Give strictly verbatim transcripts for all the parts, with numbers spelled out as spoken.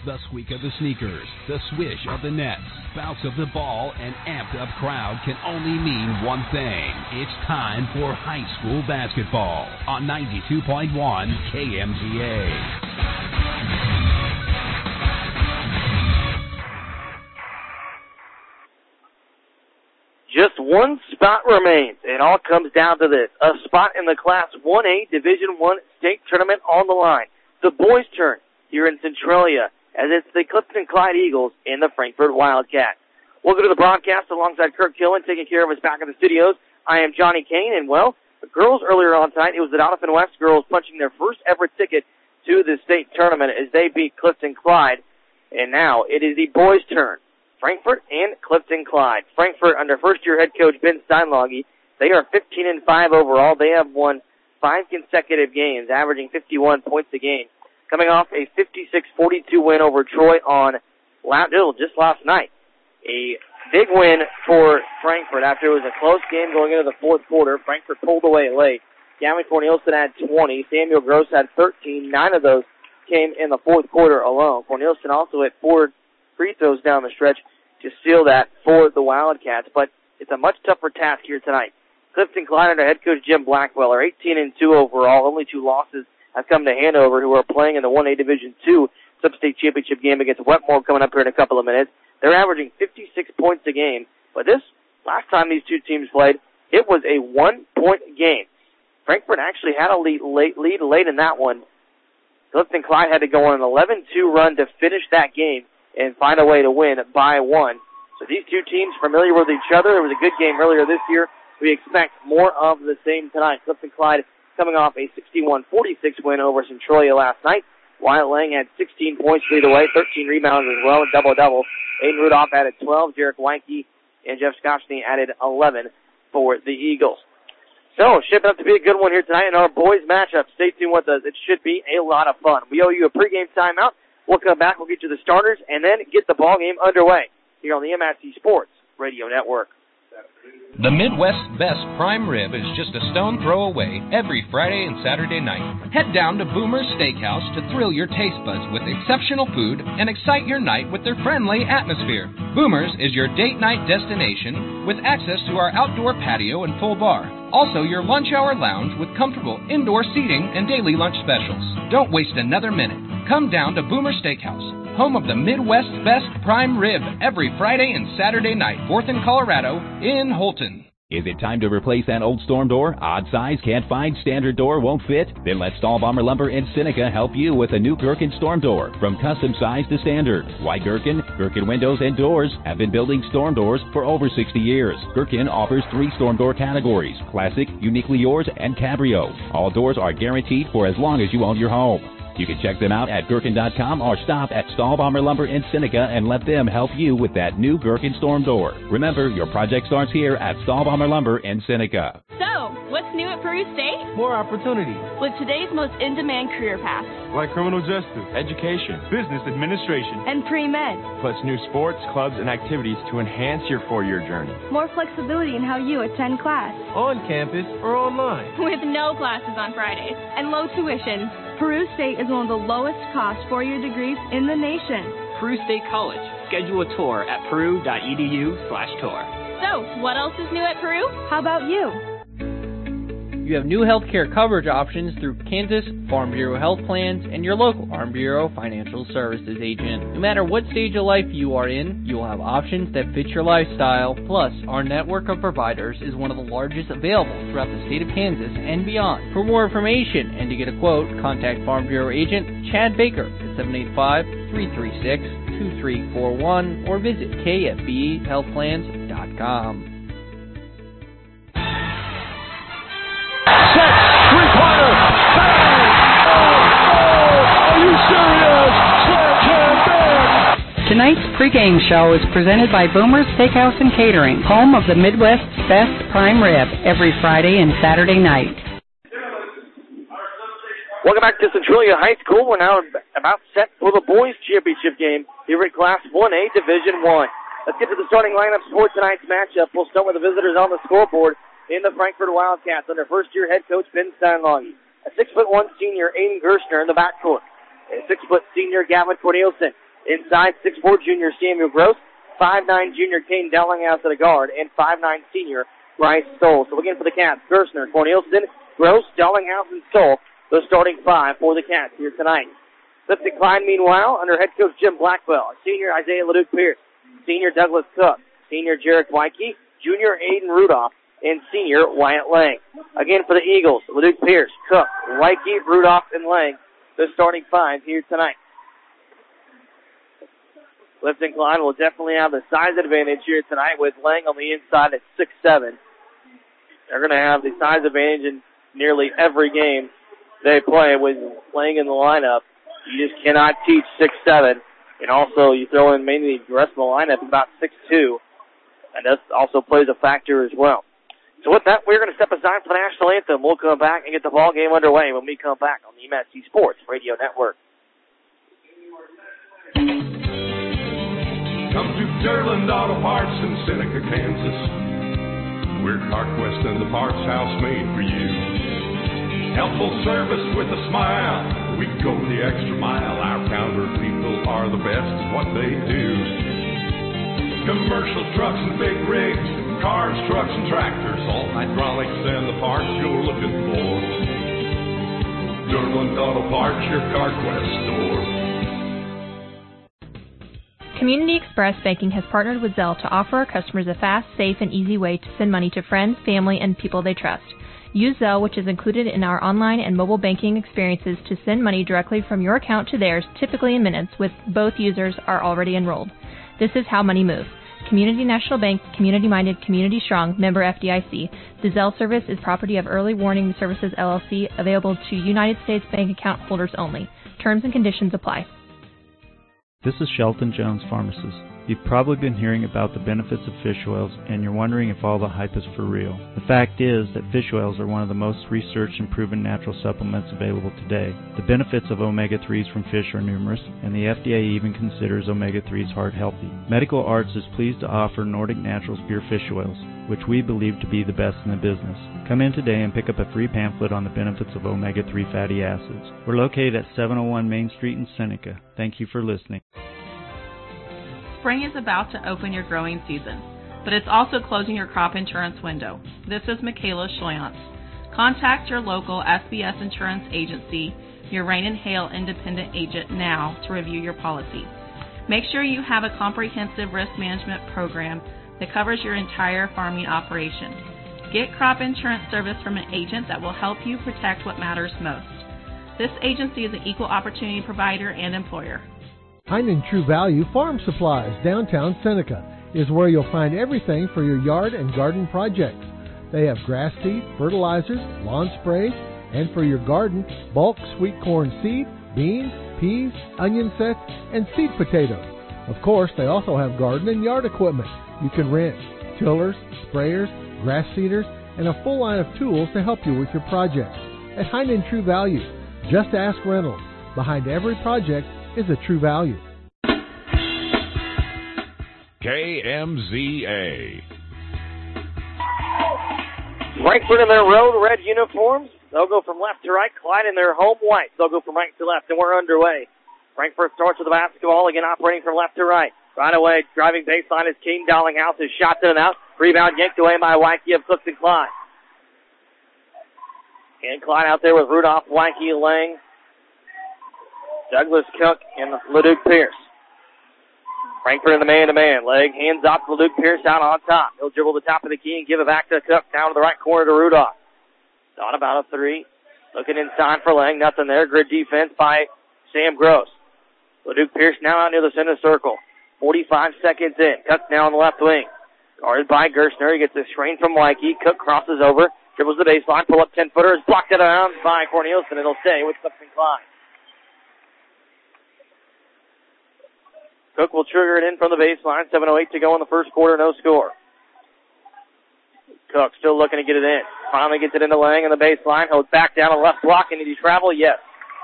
The squeak of the sneakers, the swish of the nets, bounce of the ball, and amped-up crowd can only mean one thing. It's time for high school basketball on ninety-two point one K M G A. Just one spot remains. It all comes down to this. A spot in the Class one A Division one state tournament on the line. The boys' turn here in Centralia, as it's the Clifton Clyde Eagles and the Frankfort Wildcats. Welcome to the broadcast alongside Kirk Killen, taking care of us back in the studios. I am Johnny Kane, and well, the girls earlier on tonight, it was the Doniphan West girls punching their first ever ticket to the state tournament as they beat Clifton Clyde. And now it is the boys' turn. Frankfort and Clifton Clyde. Frankfort under first-year head coach Ben Steinlage. They are fifteen and five overall. They have won five consecutive games, averaging fifty-one points a game. Coming off a fifty-six forty-two win over Troy on just last night. A big win for Frankfort after it was a close game going into the fourth quarter. Frankfort pulled away late. Gavin Cornelison had twenty. Samuel Gross had thirteen. Nine of those came in the fourth quarter alone. Cornelison also hit four free throws down the stretch to seal that for the Wildcats, but it's a much tougher task here tonight. Clifton Clyde under head coach Jim Blackwell are eighteen and two overall. Only two losses have come to Hanover, who are playing in the one A Division two Sub-State Championship game against Wetmore coming up here in a couple of minutes. They're averaging fifty-six points a game, but this last time these two teams played, it was a one-point game. Frankfort actually had a lead late, lead late in that one. Clifton Clyde had to go on an eleven two run to finish that game and find a way to win by one. So these two teams familiar with each other. It was a good game earlier this year. We expect more of the same tonight. Clifton Clyde coming off a sixty-one forty-six win over Centralia last night. Wyatt Lang had sixteen points lead away, thirteen rebounds as well, and double-double. Aiden Rudolph added twelve. Jarek Weinke and Jeff Scotchney added eleven for the Eagles. So, shaping up to be a good one here tonight in our boys matchup. Stay tuned with us. It should be a lot of fun. We owe you a pregame timeout. We'll come back, we'll get you the starters, and then get the ball game underway here on the M I C Sports Radio Network. The Midwest's best prime rib is just a stone throw away every Friday and Saturday night. Head down to Boomer's Steakhouse to thrill your taste buds with exceptional food and excite your night with their friendly atmosphere. Boomer's is your date night destination with access to our outdoor patio and full bar. Also, your lunch hour lounge with comfortable indoor seating and daily lunch specials. Don't waste another minute. Come down to Boomer Steakhouse, home of the Midwest's best prime rib, every Friday and Saturday night, fourth and Colorado in Holton. Is it time to replace that old storm door? Odd size, can't find, standard door, won't fit? Then let Stahlbomber Lumber in Seneca help you with a new Gherkin storm door. From custom size to standard, White Gherkin, Gherkin windows, and doors have been building storm doors for over sixty years. Gherkin offers three storm door categories: classic, uniquely yours, and cabrio. All doors are guaranteed for as long as you own your home. You can check them out at Gherkin dot com or stop at Stahlbomber Lumber in Seneca and let them help you with that new Gherkin storm door. Remember, your project starts here at Stahlbomber Lumber in Seneca. So, what's new at Peru State? More opportunity. With today's most in-demand career paths. Like criminal justice, education, business administration, and pre-med. Plus new sports, clubs, and activities to enhance your four-year journey. More flexibility in how you attend class. On campus or online. With no classes on Fridays and low tuition. Peru State is one of the lowest cost four-year degrees in the nation. Peru State College. Schedule a tour at peru.edu slash tour. So, what else is new at Peru? How about you? You have new health care coverage options through Kansas Farm Bureau Health Plans and your local Farm Bureau Financial Services agent. No matter what stage of life you are in, you will have options that fit your lifestyle. Plus, our network of providers is one of the largest available throughout the state of Kansas and beyond. For more information and to get a quote, contact Farm Bureau agent Chad Baker at seven eight five, three three six, two three four one or visit K F B health plans dot com. Set, three-pointer, bang! Oh, oh, are you serious? Sledgehammer bang! Tonight's pregame show is presented by Boomer's Steakhouse and Catering, home of the Midwest's best prime rib, every Friday and Saturday night. Welcome back to Centralia High School. We're now about set for the boys' championship game here in Class one A Division one. Let's get to the starting lineups for tonight's matchup. We'll start with the visitors on the scoreboard. In the Frankfort Wildcats under first-year head coach Ben Steinlage. A six foot one senior Aiden Gerstner in the backcourt. A six foot senior Gavin Cornelison Inside, six foot four junior Samuel Gross, five nine junior Kane Dellinghouse at a guard, and five nine senior Bryce Stoll. So again for the Cats, Gerstner, Corneliuson, Gross, Dellinghouse, and Stoll, the starting five for the Cats here tonight. Clifton Klein, meanwhile, under head coach Jim Blackwell, senior Isaiah Leduc Pierce, senior Douglas Cook, senior Jarek Wyke, junior Aiden Rudolph, and senior Wyatt Lang. Again for the Eagles, Leduc Pierce, Cook, Wyke, Rudolph, and Lang, the starting five here tonight. Clifton Klein will definitely have the size advantage here tonight with Lang on the inside at six seven. They're going to have the size advantage in nearly every game they play with Lang in the lineup. You just cannot teach six seven. And also, you throw in mainly the rest of the lineup about six two. And that also plays a factor as well. So with that, we're going to step aside for the national anthem. We'll come back and get the ball game underway when we come back on the M S C Sports Radio Network. Come to Durland Auto Parts in Seneca, Kansas. We're CarQuest and the Parts House made for you. Helpful service with a smile. We go the extra mile. Our counter people are the best at what they do. Commercial trucks and big rigs, cars, trucks, and tractors, all hydraulics and the parts you're looking for. Durland Auto Parts, your CarQuest store. Community Express Banking has partnered with Zelle to offer our customers a fast, safe, and easy way to send money to friends, family, and people they trust. Use Zelle, which is included in our online and mobile banking experiences, to send money directly from your account to theirs, typically in minutes, with both users are already enrolled. This is how money moves. Community National Bank, community-minded, community-strong, member F D I C. The Zelle service is property of Early Warning Services, L L C, available to United States bank account holders only. Terms and conditions apply. This is Shelton Jones, pharmacist. You've probably been hearing about the benefits of fish oils, and you're wondering if all the hype is for real. The fact is that fish oils are one of the most researched and proven natural supplements available today. The benefits of omega threes from fish are numerous, and the F D A even considers omega threes heart healthy. Medical Arts is pleased to offer Nordic Naturals pure fish oils, which we believe to be the best in the business. Come in today and pick up a free pamphlet on the benefits of omega three fatty acids. We're located at seven oh one Main Street in Seneca. Thank you for listening. Spring is about to open your growing season, but it's also closing your crop insurance window. This is Michaela Schleantz. Contact your local S B S Insurance Agency, your Rain and Hail independent agent now to review your policy. Make sure you have a comprehensive risk management program that covers your entire farming operation. Get crop insurance service from an agent that will help you protect what matters most. This agency is an equal opportunity provider and employer. Heinen True Value Farm Supplies, downtown Seneca, is where you'll find everything for your yard and garden projects. They have grass seed, fertilizers, lawn sprays, and for your garden, bulk sweet corn seed, beans, peas, onion sets, and seed potatoes. Of course, they also have garden and yard equipment. You can rent tillers, sprayers, grass seeders, and a full line of tools to help you with your projects. At Heinen True Value, just ask Reynolds. Behind every project is a true value. K M Z A. Frankfort in their road red uniforms. They'll go from left to right. Clyde in their home white. They'll go from right to left, and we're underway. Frankfort starts with the basketball, again operating from left to right. Right away, driving baseline is King Dallinghouse. His shot's in and out. Rebound yanked away by Wyke of Clifton Klein. And Klein out there with Rudolph, Wyke, Lang, Douglas Cook, and Leduc Pierce. Frankfort in the man-to-man. Leg hands off to Leduc Pierce out on top. He'll dribble the top of the key and give it back to Cook down to the right corner to Rudolph. Thought about a three. Looking inside for Lang. Nothing there. Good defense by Sam Gross. Leduc Pierce now out near the center circle. forty-five seconds in. Cook now on the left wing. Guarded by Gerstner. He gets a screen from Wyke. Cook crosses over. Dribbles the baseline. Pull up ten-footer. Is blocked out of bounds by Corneliuson. It'll stay with Clifton Klein. Cook will trigger it in from the baseline. seven oh eight to go in the first quarter. No score. Cook still looking to get it in. Finally gets it into Lang on the baseline. He'll back down on the left block. And did he travel? Yes.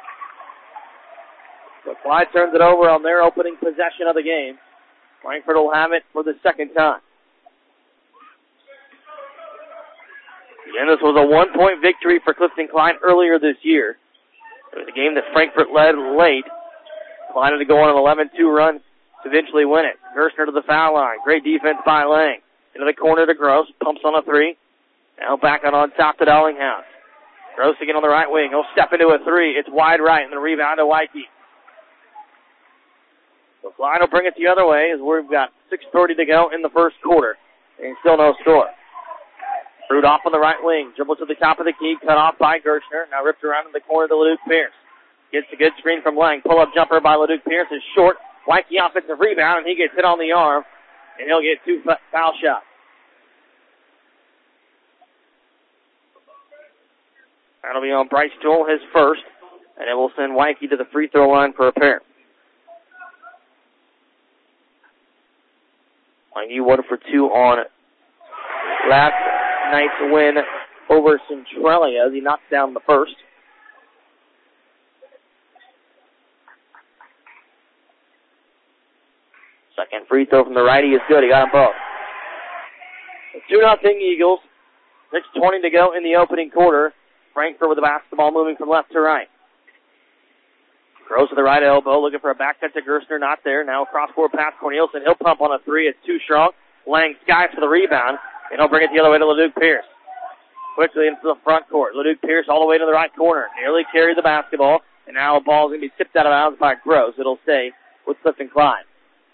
So Clyde turns it over on their opening possession of the game. Frankfort will have it for the second time. Again, this was a one-point victory for Clifton Klein earlier this year. It was a game that Frankfort led late. Planning to go on an eleven two run to eventually win it. Gerstner to the foul line. Great defense by Lang. Into the corner to Gross. Pumps on a three. Now back on on top to Dellinghouse. Gross again on the right wing. He'll step into a three. It's wide right, and the rebound to Wyke. So Klein will bring it the other way as we've got six thirty to go in the first quarter. And still no score. Rudolph on the right wing. Dribbles to the top of the key. Cut off by Gerstner. Now ripped around in the corner to LeDuc Pierce. Gets a good screen from Lang. Pull-up jumper by LeDuc Pierce is short. Wyke offensive rebound, and he gets hit on the arm. And he'll get two foul shots. That'll be on Bryce Joel, his first. And it will send Wyke to the free throw line for a pair. Wyke one for two on last night's win over Centralia as he knocks down the first. Second free throw from the righty is good. He got them both. two nothing Eagles. six twenty to go in the opening quarter. Frankfurt with the basketball moving from left to right. Gross to the right elbow, looking for a back cut to Gerstner, not there. Now cross-court pass, Corneliuson. He'll pump on a three. It's too strong. Lang skies for the rebound, and he'll bring it the other way to LeDuc Pierce. Quickly into the front court. LeDuc Pierce all the way to the right corner. Nearly carried the basketball, and now the ball's going to be tipped out of bounds by Gross. It'll stay with Clifton Klein.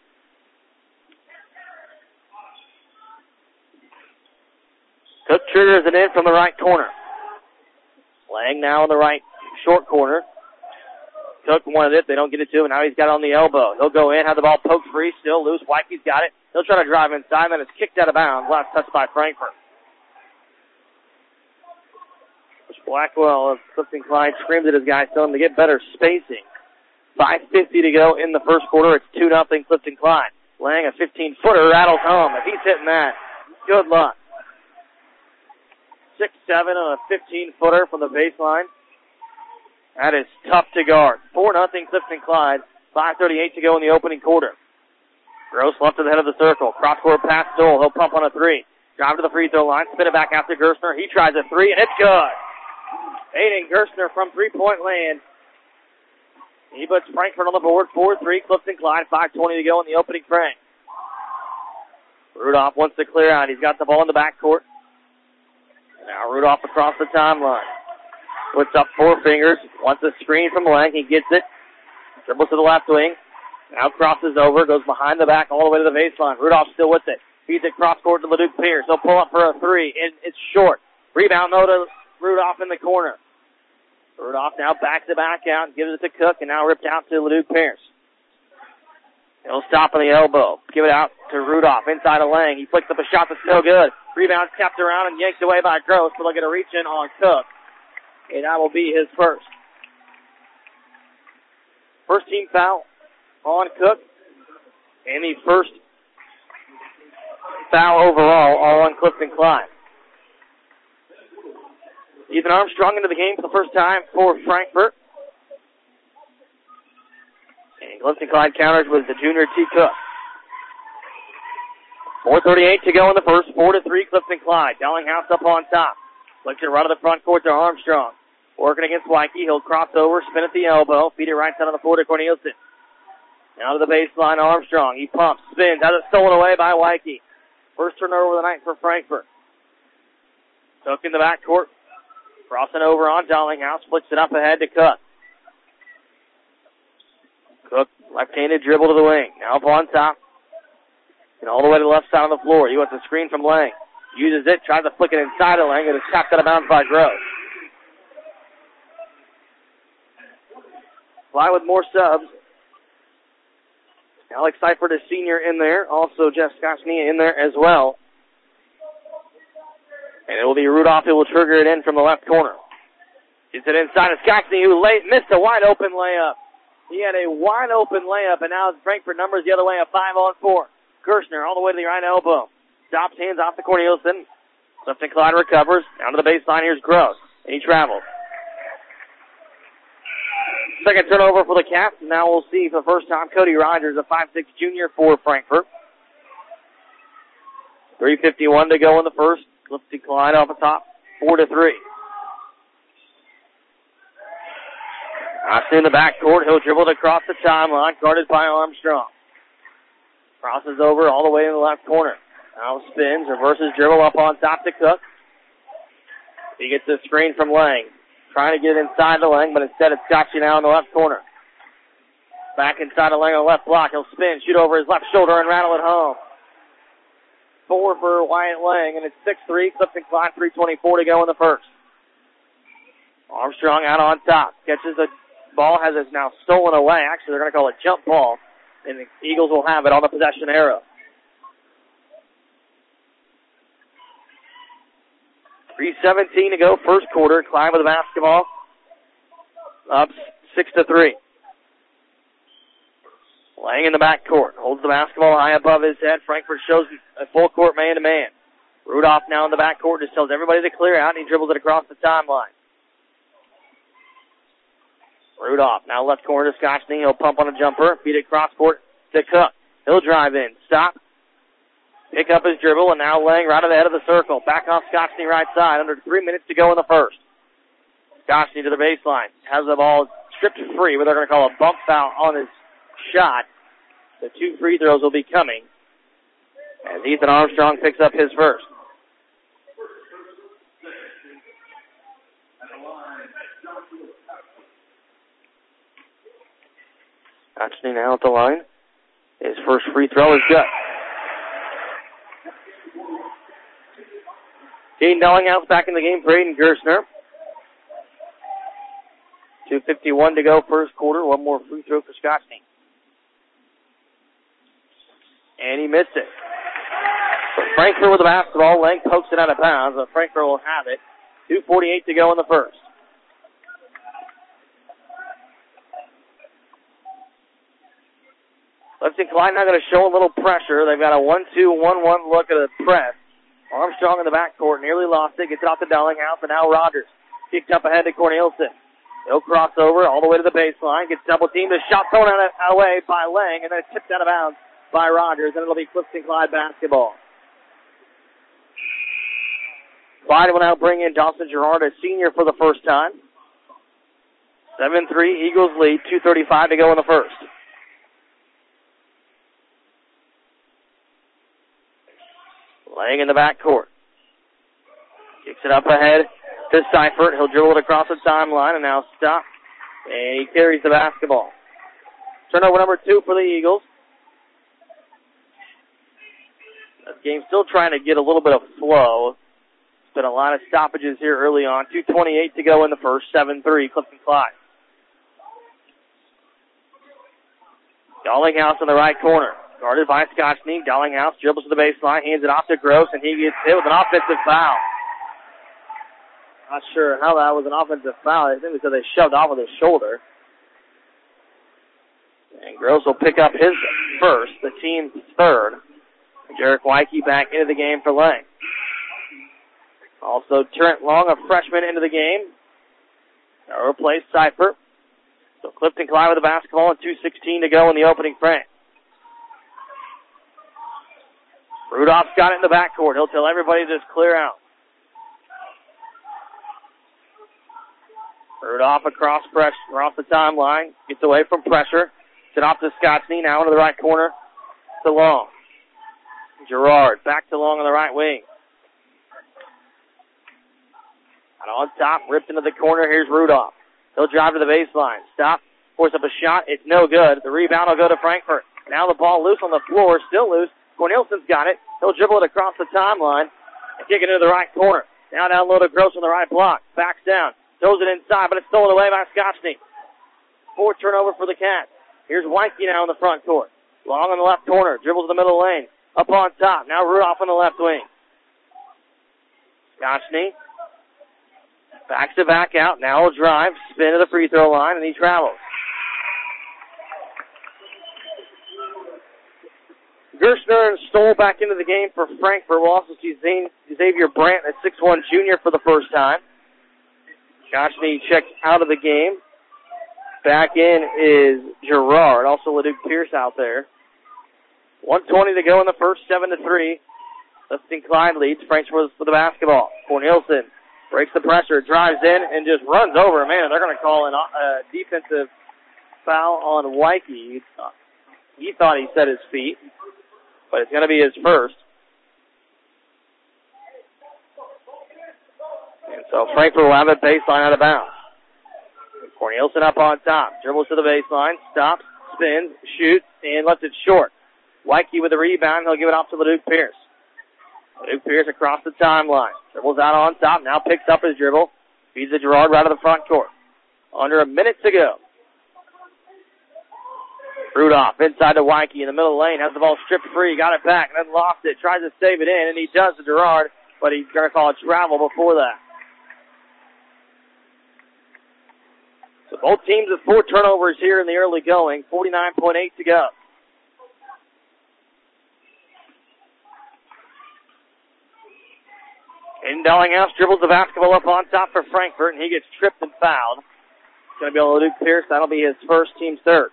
Cook triggers it in from the right corner. Lang now in the right short corner. Cook wanted it. They don't get it to him. Now he's got it on the elbow. He'll go in, have the ball poked free, still loose. Wyke's got it. He'll try to drive inside, then it's kicked out of bounds. Last touch by Frankfurt. Blackwell of Clifton Klein screams at his guys, telling him to get better spacing. five fifty to go in the first quarter. It's two nothing Clifton Klein. Lang, a fifteen-footer, rattles home. If he's hitting that, good luck. six seven on a fifteen-footer from the baseline. That is tough to guard. four nothing Clifton Klein. five thirty-eight to go in the opening quarter. Gross left to the head of the circle. Cross-court pass Dole. He'll pump on a three. Drive to the free throw line. Spin it back after Gerstner. He tries a three, and it's good. Aiden Gerstner from three-point land. He puts Frankfurt on the board. four three Clifton Klein. five twenty to go in the opening frame. Rudolph wants to clear out. He's got the ball in the backcourt. Now Rudolph across the timeline. Puts up four fingers. Wants a screen from Lang. He gets it. Dribbles to the left wing. Now crosses over. Goes behind the back all the way to the baseline. Rudolph's still with it. Feeds it cross court to LeDuc Pierce. He'll pull up for a three. And it's short. Rebound though to Rudolph in the corner. Rudolph now backs it back out and gives it to Cook. And now ripped out to LeDuc Pierce. He'll stop on the elbow. Give it out to Rudolph. Inside of Lang. He flicks up a shot that's no good. Rebound tapped around and yanked away by Gross. But they'll get a reach in on Cook. And that will be his first. First team foul on Cook. And the first foul overall all on Clifton Klein. Ethan Armstrong into the game for the first time for Frankfurt. And Clifton Klein counters with the junior T. Cook. four thirty-eight to go in the first. four to three Clifton Klein. Dellinghouse up on top. Flicks it right to the front court to Armstrong. Working against Wyke. He'll cross over, spin at the elbow. Feed it right side on the floor to Corneliuson. Now to the baseline, Armstrong. He pumps, spins, has it stolen away by Wyke. First turnover of the night for Frankfurt. Took in the backcourt. Crossing over on Dellinghouse. Flicks it up ahead to Cook. Cook, left-handed dribble to the wing. Now up on top. And all the way to the left side of the floor. He wants a screen from Lang. Uses it, tries to flick it inside of Lang, and it's tapped out of bounds by Gross. Fly with more subs. Alex Seifert is senior in there. Also Jeff Skoczny in there as well. And it will be Rudolph who will trigger it in from the left corner. Gets it inside of Skoczny, who late missed a wide open layup. He had a wide open layup, and now Frankfurt numbers the other way, a five on four. Gerstner all the way to the right elbow. Stops, hands off to Corneliuson. Clifton Klein recovers. Down to the baseline, here's Gross. And he travels. Second turnover for the Cats. Now we'll see for the first time Cody Rogers, a five six junior for Frankfurt. three fifty-one to go in the first. Clifton Klein off the top, four to three. Scotchney in the backcourt. He'll dribble it across the timeline, guarded by Armstrong. Crosses over all the way in the left corner. Now spins, reverses dribble up on top to Cook. He gets a screen from Lang. Trying to get it inside the Lang, but instead it's Scotchney now in the left corner. Back inside the Lang on the left block. He'll spin, shoot over his left shoulder, and rattle it home. Four for Wyatt Lang, and it's six three. Clifton Klein, three twenty-four to go in the first. Armstrong out on top. Catches the ball, has it now stolen away. Actually, they're going to call it jump ball, and the Eagles will have it on the possession arrow. three seventeen to go, first quarter. Klein with the basketball. Up six to three. Lang in the backcourt. Holds the basketball high above his head. Frankfurt shows a full court man-to-man. Rudolph now in the backcourt just tells everybody to clear out, and he dribbles it across the timeline. Rudolph now left corner to Scotchney. He'll pump on a jumper. Feed it cross court to Cook. He'll drive in. Stop. Pick up his dribble, and now Lang right at the head of the circle. Back off Scotchney right side. Under three minutes to go in the first. Scotchney to the baseline. Has the ball stripped free, but they're going to call a bump foul on his shot. The two free throws will be coming as Ethan Armstrong picks up his first. Scotchney now at the line. His first free throw is good. Caden Dellinghouse back in the game for Aiden Gerstner. two fifty-one to go first quarter. One more free throw for Scotchney. And he missed it. So Frankfurt with the basketball. Lang pokes it out of bounds, but Frankfurt will have it. two forty-eight to go in the first. Clifton Klein now going to show a little pressure. They've got a one two one one look at a press. Armstrong in the backcourt, nearly lost it, gets it off to Dellinghouse, and now Rogers kicked up ahead to Cornelison. He'll cross over all the way to the baseline, gets double-teamed, a shot thrown out away by Lang, and then tipped out of bounds by Rogers, and it'll be Clifton Clyde basketball. Clyde will now bring in Dawson Gerard, a senior, for the first time. seven three, Eagles lead, two thirty-five to go in the first. Lang in the backcourt. Kicks it up ahead to Seifert. He'll dribble it across the timeline and now stop. And he carries the basketball. Turnover number two for the Eagles. This game's still trying to get a little bit of flow. There's been a lot of stoppages here early on. two twenty-eight to go in the first. seven three, Clifton Clyde. Dallinghouse in the right corner. Guarded by Scotchney. Dallinghouse dribbles to the baseline, hands it off to Gross, and he gets hit with an offensive foul. Not sure how that was an offensive foul. I think because they shoved off with his shoulder. And Gross will pick up his first, the team's third. Jarek Wyke back into the game for Lang. Also, Trent Long, a freshman, into the game. Now replace Seifert. So Clifton Clyde with the basketball and two sixteen to go in the opening frame. Rudolph's got it in the backcourt. He'll tell everybody to just clear out. Rudolph across pressure, off the timeline. Gets away from pressure. Sent off to Scotchney. Now into the right corner to Long. Gerard back to Long on the right wing. And on top, ripped into the corner. Here's Rudolph. He'll drive to the baseline. Stop. Force up a shot. It's no good. The rebound will go to Frankfurt. Now the ball loose on the floor. Still loose. Cornelson's got it. He'll dribble it across the timeline and kick it into the right corner. Now down low to Gross on the right block. Backs down. Throws it inside, but it's stolen away by Scotchney. Fourth turnover for the Cats. Here's Weinke now in the front court. Long in the left corner. Dribbles the middle lane. Up on top. Now Rudolph on the left wing. Scotchney backs it back out. Now he'll drive. Spin to the free throw line, and he travels. Gerstner and Stoll back into the game for Frankfurt. We'll also see Xavier Brandt, a six one junior, for the first time. Scotchney checked out of the game. Back in is Gerard. Also LaDuke Pierce out there. one twenty to go in the first, seven to three. Clifton Clyde leads. Frankfurt with the basketball. Cornelison breaks the pressure, drives in, and just runs over a man. They're going to call an a defensive foul on Wyke. He thought he set his feet, but it's going to be his first. And so Frankfort will have a baseline out of bounds. Cornelison up on top, dribbles to the baseline, stops, spins, shoots, and lets it short. Wyke with the rebound, he'll give it off to LeDuc Pierce. LeDuc Pierce across the timeline, dribbles out on top, now picks up his dribble, feeds it Gerard right to the front court. Under a minute to go. Rudolph inside to Wyke in the middle lane, has the ball stripped free, got it back, and then lost it, tries to save it in, and he does to Gerard, but he's going to call a travel before that. So both teams with four turnovers here in the early going, forty-nine point eight to go. Aiden Dellinghouse dribbles the basketball up on top for Frankfort, and he gets tripped and fouled. It's going to be on LeDuc Pierce. That'll be his first, team's third.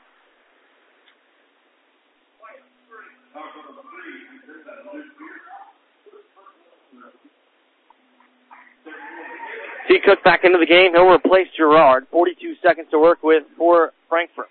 T. Cook back into the game. He'll replace Gerard. forty-two seconds to work with for Frankfort.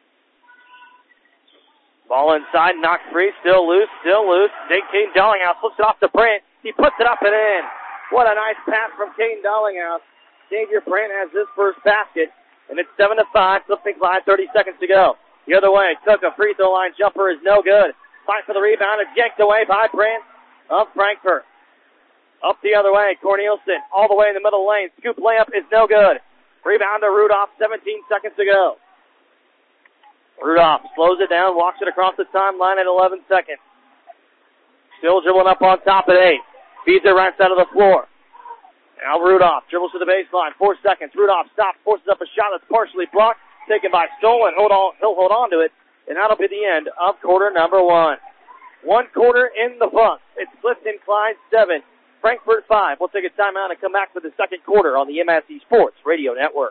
Ball inside, knocked free, still loose, still loose. Caden Dellinghouse flips it off to Brent. He puts it up and in. What a nice pass from Caden Dellinghouse. Xavier Brent has his first basket, and it's seven to five. Clifton Clyde, thirty seconds to go. The other way, Cook, a free throw line jumper is no good. Fight for the rebound. It's yanked away by Brent of Frankfort. Up the other way, Cornelison, all the way in the middle lane. Scoop layup is no good. Rebound to Rudolph, seventeen seconds to go. Rudolph slows it down, walks it across the timeline at eleven seconds. Still dribbling up on top at eight. Feeds it right side of the floor. Now Rudolph dribbles to the baseline, four seconds. Rudolph stops, forces up a shot that's partially blocked, taken by Stoll, and hold on, he'll hold on to it, and that'll be the end of quarter number one. One quarter in the books. It's Clifton Clyde seven. Frankfort five. We'll take a timeout and come back for the second quarter on the M S E Sports Radio Network.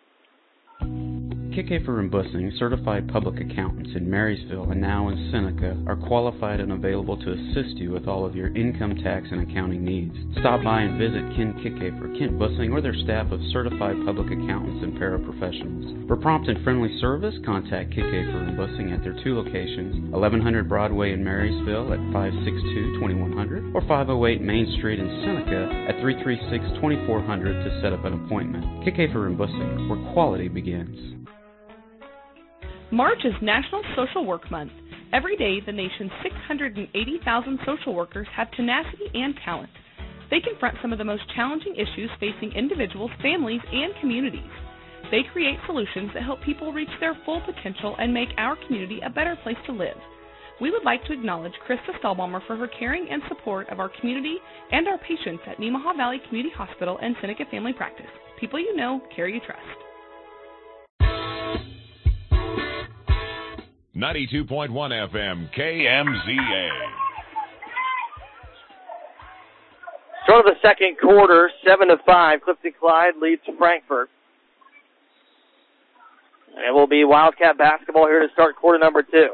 Kickafer and Bussing, certified public accountants in Marysville and now in Seneca, are qualified and available to assist you with all of your income tax and accounting needs. Stop by and visit Ken Kickafer, Kent Bussing, or their staff of certified public accountants and paraprofessionals. For prompt and friendly service, contact Kickafer and Bussing at their two locations, eleven hundred Broadway in Marysville at five six two, two one zero zero or five oh eight Main Street in Seneca at three three six, two four zero zero to set up an appointment. Kickafer and Bussing, where quality begins. March is National Social Work Month. Every day, the nation's six hundred eighty thousand social workers have tenacity and talent. They confront some of the most challenging issues facing individuals, families, and communities. They create solutions that help people reach their full potential and make our community a better place to live. We would like to acknowledge Krista Stahlbaumer for her caring and support of our community and our patients at Nemaha Valley Community Hospital and Seneca Family Practice. People you know, care you trust. ninety-two point one F M, K M Z A. Start of the second quarter, seven to five. Clifton Clyde leads Frankfort. And it will be Wildcat basketball here to start quarter number two.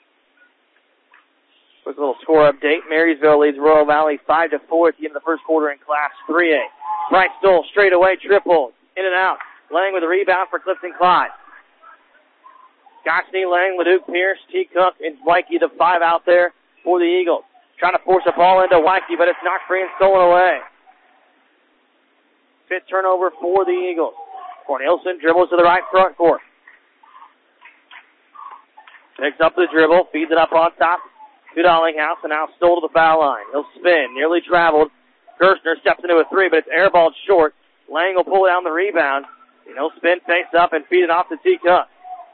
Quick little score update. Marysville leads Royal Valley five to four at the end of the first quarter in Class three A. Bryce Stoll straight away, triple, in and out. Lang with a rebound for Clifton Clyde. Gosney, Lang, LeDuc Pierce, T. Cook, and Wyke, the five out there for the Eagles. Trying to force a ball into Wyke, but it's knocked free and stolen away. Fifth turnover for the Eagles. Cornelison dribbles to the right front court. Picks up the dribble, feeds it up on top to Dellinghouse, and now Stoll to the foul line. He'll spin, nearly traveled. Gerstner steps into a three, but it's airballed short. Lang will pull down the rebound, and he'll spin face up and feed it off to T. Cook.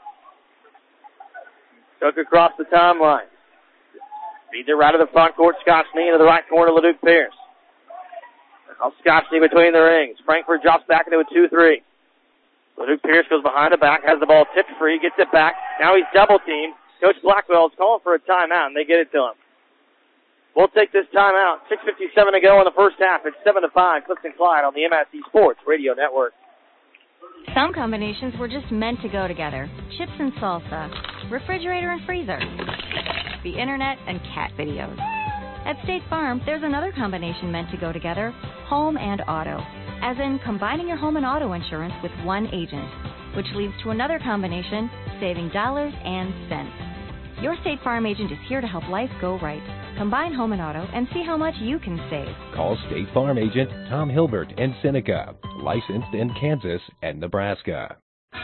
Cook across the timeline. Feeds it right to the front court. Scotchney into the right corner. LeDuc Pierce. Now Scotchney between the rings. Frankfort drops back into a two three. LeDuc Pierce goes behind the back. Has the ball tipped free. Gets it back. Now he's double teamed. Coach Blackwell is calling for a timeout, and they get it to him. We'll take this timeout. six fifty-seven to go in the first half. It's seven to five. Clifton Clyde on the M S E Sports Radio Network. Some combinations were just meant to go together. Chips and salsa, refrigerator and freezer, the internet and cat videos. At State Farm, there's another combination meant to go together, home and auto. as in combining your home and auto insurance with one agent, which leads to another combination, saving dollars and cents. Your State Farm agent is here to help life go right. Combine home and auto and see how much you can save. Call State Farm agent Tom Hilbert in Seneca, licensed in Kansas and Nebraska.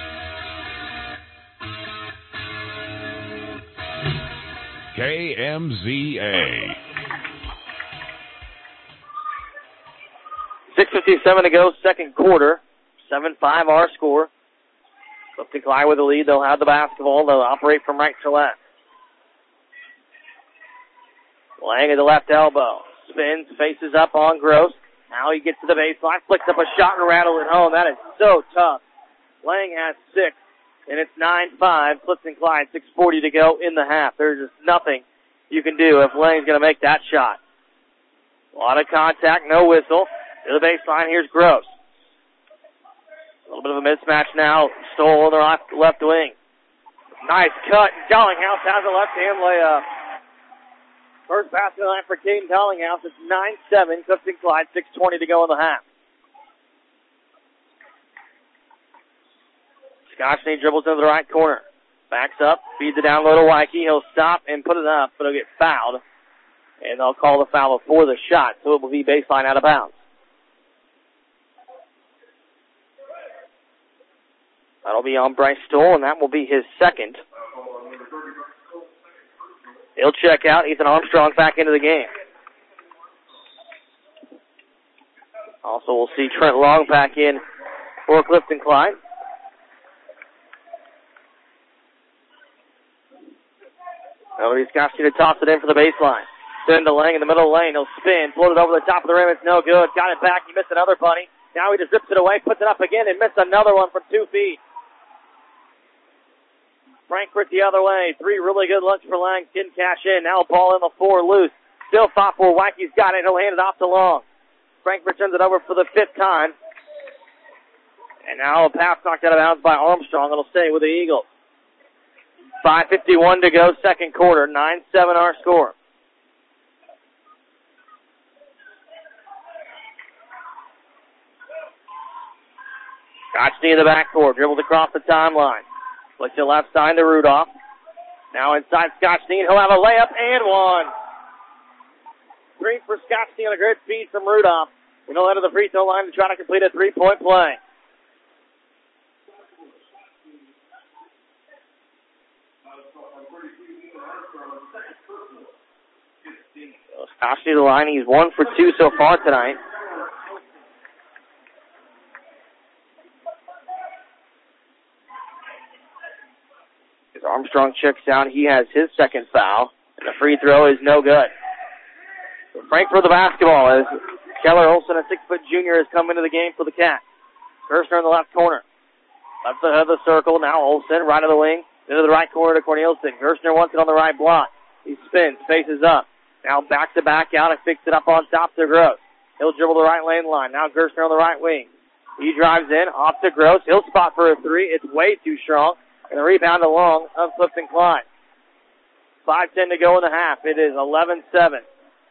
K M Z A. six fifty-seven to go, second quarter. seven five our score. Clifton Clyde with the lead. They'll have the basketball. They'll operate from right to left. Lang at the left elbow. Spins, faces up on Gross. Now he gets to the baseline, flicks up a shot and rattles it home. That is so tough. Lang has six, and it's nine five. Clifton Clyde, six forty to go in the half. There's just nothing you can do if Lang's going to make that shot. A lot of contact, no whistle. To the baseline, here's Gross. A little bit of a mismatch now. Stoll on the left, left wing. Nice cut. Dallinghouse has a left-hand layup. First basket line for Caden Dallinghouse. It's nine seven. Clifton Clyde, six twenty to go in the half. Scotchney dribbles into the right corner. Backs up, feeds it down low to Wyke. He'll stop and put it up, but he'll get fouled. And they'll call the foul before the shot, so it will be baseline out of bounds. That'll be on Bryce Stoll, and that will be his second. He'll check out. Ethan Armstrong back into the game. Also, we'll see Trent Long back in for Clifton Clyde. Nobody's got you to toss it in for the baseline. Send to Lang in the middle of the lane. He'll spin, float it over the top of the rim. It's no good. Got it back. He missed another bunny. Now he just rips it away, puts it up again, and missed another one from two feet. Frankfurt the other way. Three really good looks for Lang. Didn't cash in. Now ball in the floor loose. Still fought for. Wykie's got it. He'll hand it off to Long. Frankfurt turns it over for the fifth time. And now a pass knocked out of bounds by Armstrong. It'll stay with the Eagles. five fifty-one to go, second quarter. nine seven our score. Scotchney in the backcourt. Dribbles across the timeline. Flicks it left side to Rudolph. Now inside Scotchney. He'll have a layup and one. Three for Scotchney on a great feed from Rudolph. And he'll head to the free throw line to try to complete a three-point play. Scotchney to the line. He's one for two so far tonight. As Armstrong checks out, he has his second foul, and the free throw is no good. So Frankfurt the basketball as Keller Olson, a six-foot junior, has come into the game for the Cats. Gerstner in the left corner. Left side of the circle. Now Olson, right of the wing, into the right corner to Cornelison. Gerstner wants it on the right block. He spins, faces up. Now back to back out and fixes it up on top to Gross. He'll dribble the right lane line. Now Gerstner on the right wing. He drives in, off to Gross. He'll spot for a three. It's way too strong. And the rebound along of Clifton Clyde. five ten to go in the half. It is eleven seven.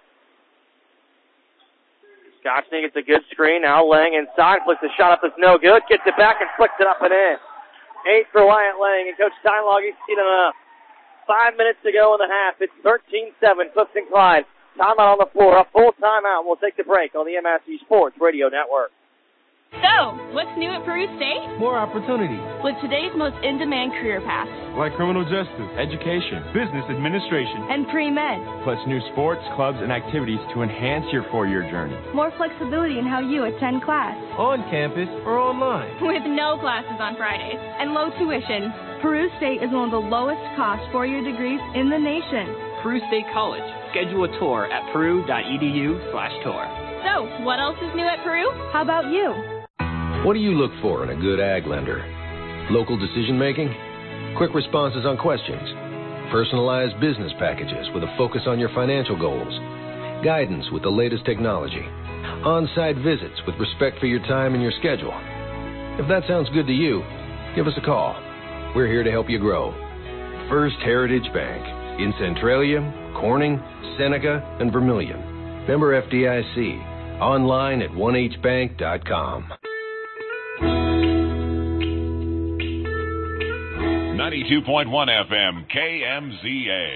Scotchney gets a good screen. Now Lang inside. Flicks the shot up. It's no good. Gets it back and flicks it up and in. Eight for Wyatt Lang. And Coach Steinlog, he's seen enough. Five minutes to go in the half. It's thirteen seven. Clifton Clyde. Timeout on the floor. A full timeout. We'll take the break on the M S C Sports Radio Network. So, what's new at Peru State? More opportunities. With today's most in-demand career paths. Like criminal justice, education, business administration, and pre-med. Plus new sports, clubs, and activities to enhance your four-year journey. More flexibility in how you attend class. On campus or online. With no classes on Fridays. And low tuition. Peru State is one of the lowest cost four-year degrees in the nation. Peru State College. Schedule a tour at peru.edu slash tour. So, what else is new at Peru? How about you? What do you look for in a good ag lender? Local decision making? Quick responses on questions? Personalized business packages with a focus on your financial goals? Guidance with the latest technology? On-site visits with respect for your time and your schedule? If that sounds good to you, give us a call. We're here to help you grow. First Heritage Bank in Centralia, Corning, Seneca, and Vermilion. Member F D I C. Online at one h bank dot com. ninety-two point one F M, K M Z A.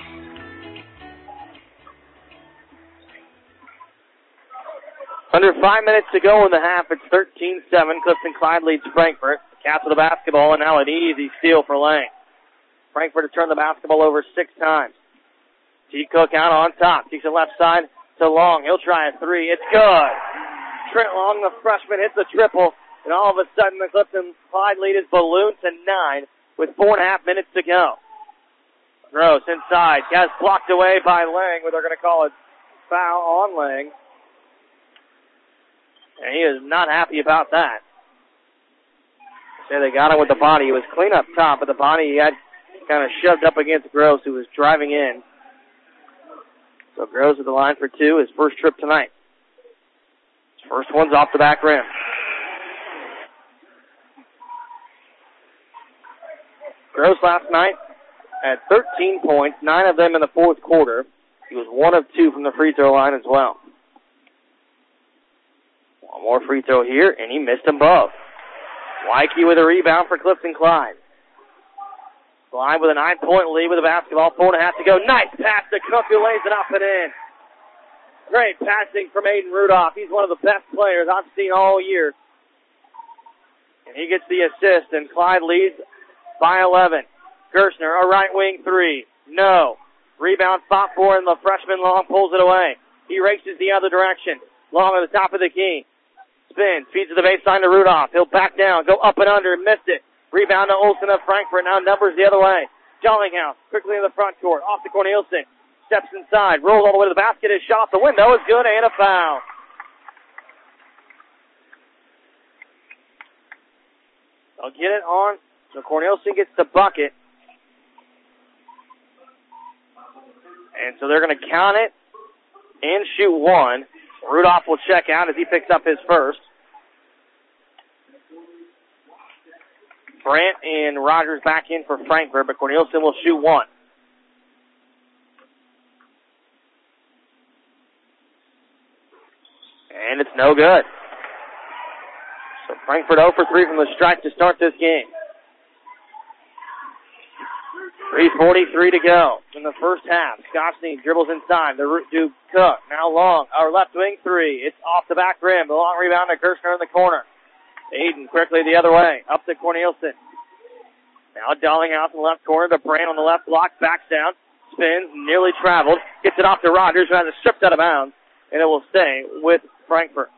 Under five minutes to go in the half. It's thirteen seven. Clifton Clyde leads Frankfort. Cats with the basketball, and now an easy steal for Lang. Frankfort to turn the basketball over six times. T. Cook out on top. Takes it left side to Long. He'll try a three. It's good. Trent Long, the freshman, hits a triple, and all of a sudden the Clifton Clyde lead is ballooned to nine with four and a half minutes to go. Gross inside. Gets blocked away by Lang, but they're going to call it foul on Lang. And he is not happy about that. Say they got him with the body. He was clean up top, but the body he had kind of shoved up against Gross, who was driving in. So Gross at the line for two, his first trip tonight. His first one's off the back rim. Gross last night had thirteen points, nine of them in the fourth quarter. He was one of two from the free throw line as well. One more free throw here, and he missed them both. Wyke with a rebound for Clifton Clyde. Clyde with a nine-point lead with the basketball, four and a half to go. Nice pass to Cook, who lays it up and in. Great passing from Aiden Rudolph. He's one of the best players I've seen all year. And he gets the assist, and Clyde leads by eleven. Gerstner, a right wing three. No. Rebound spot for him. The freshman Long pulls it away. He races the other direction. Long at the top of the key. Spins, feeds to the baseline to Rudolph. He'll back down, go up and under, missed it. Rebound to Olsen of Frankfort. Now numbers the other way. Jollinghouse quickly in the front court. Off to Corneliusen. Steps inside. Rolls all the way to the basket. His shot off the window is good and a foul. They'll get it on. So Corneliusen gets the bucket. And so they're going to count it and shoot one. Rudolph will check out as he picks up his first. Brandt and Rogers back in for Frankfort, but Corneliusen will shoot one. And it's no good. So Frankfort zero for three from the stripe to start this game. three forty-three to go in the first half. Skosny dribbles inside. The root to Cook. Now Long. Our left wing three. It's off the back rim. The long rebound to Gerstner in the corner. Aiden quickly the other way. Up to Corneliusen. Now Dollinghouse in the left corner to Brandt on the left block. Backs down. Spins. Nearly traveled. Gets it off to Rogers, who has it stripped out of bounds. And it will stay with Frankfort.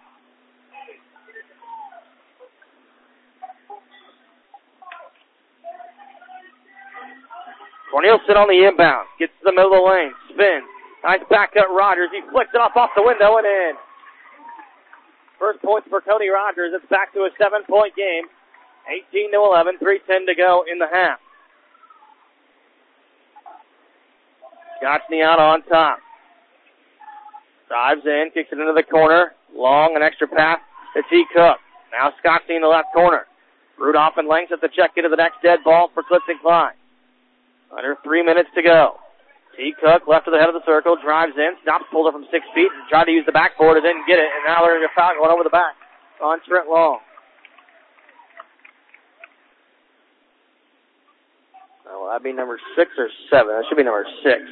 Corneliusen on the inbound. Gets to the middle of the lane. Spins. Nice back cut Rogers. He flicks it off off the window and in. First points for Cody Rogers. It's back to a seven-point game. eighteen to eleven. three ten to go in the half. Gotchny out on top. Dives in. Kicks it into the corner. Long. An extra pass to T. Cook. Now Scotty in the left corner. Rudolph and Langs at the check into the next dead ball for Clifton Clyde. Under three minutes to go. T. Cook left to the head of the circle, drives in, stops, pulls it from six feet, and tried to use the backboard and didn't get it, and now there's a foul going over the back on Trent Long. Oh, will that be number six or seven? That should be number six.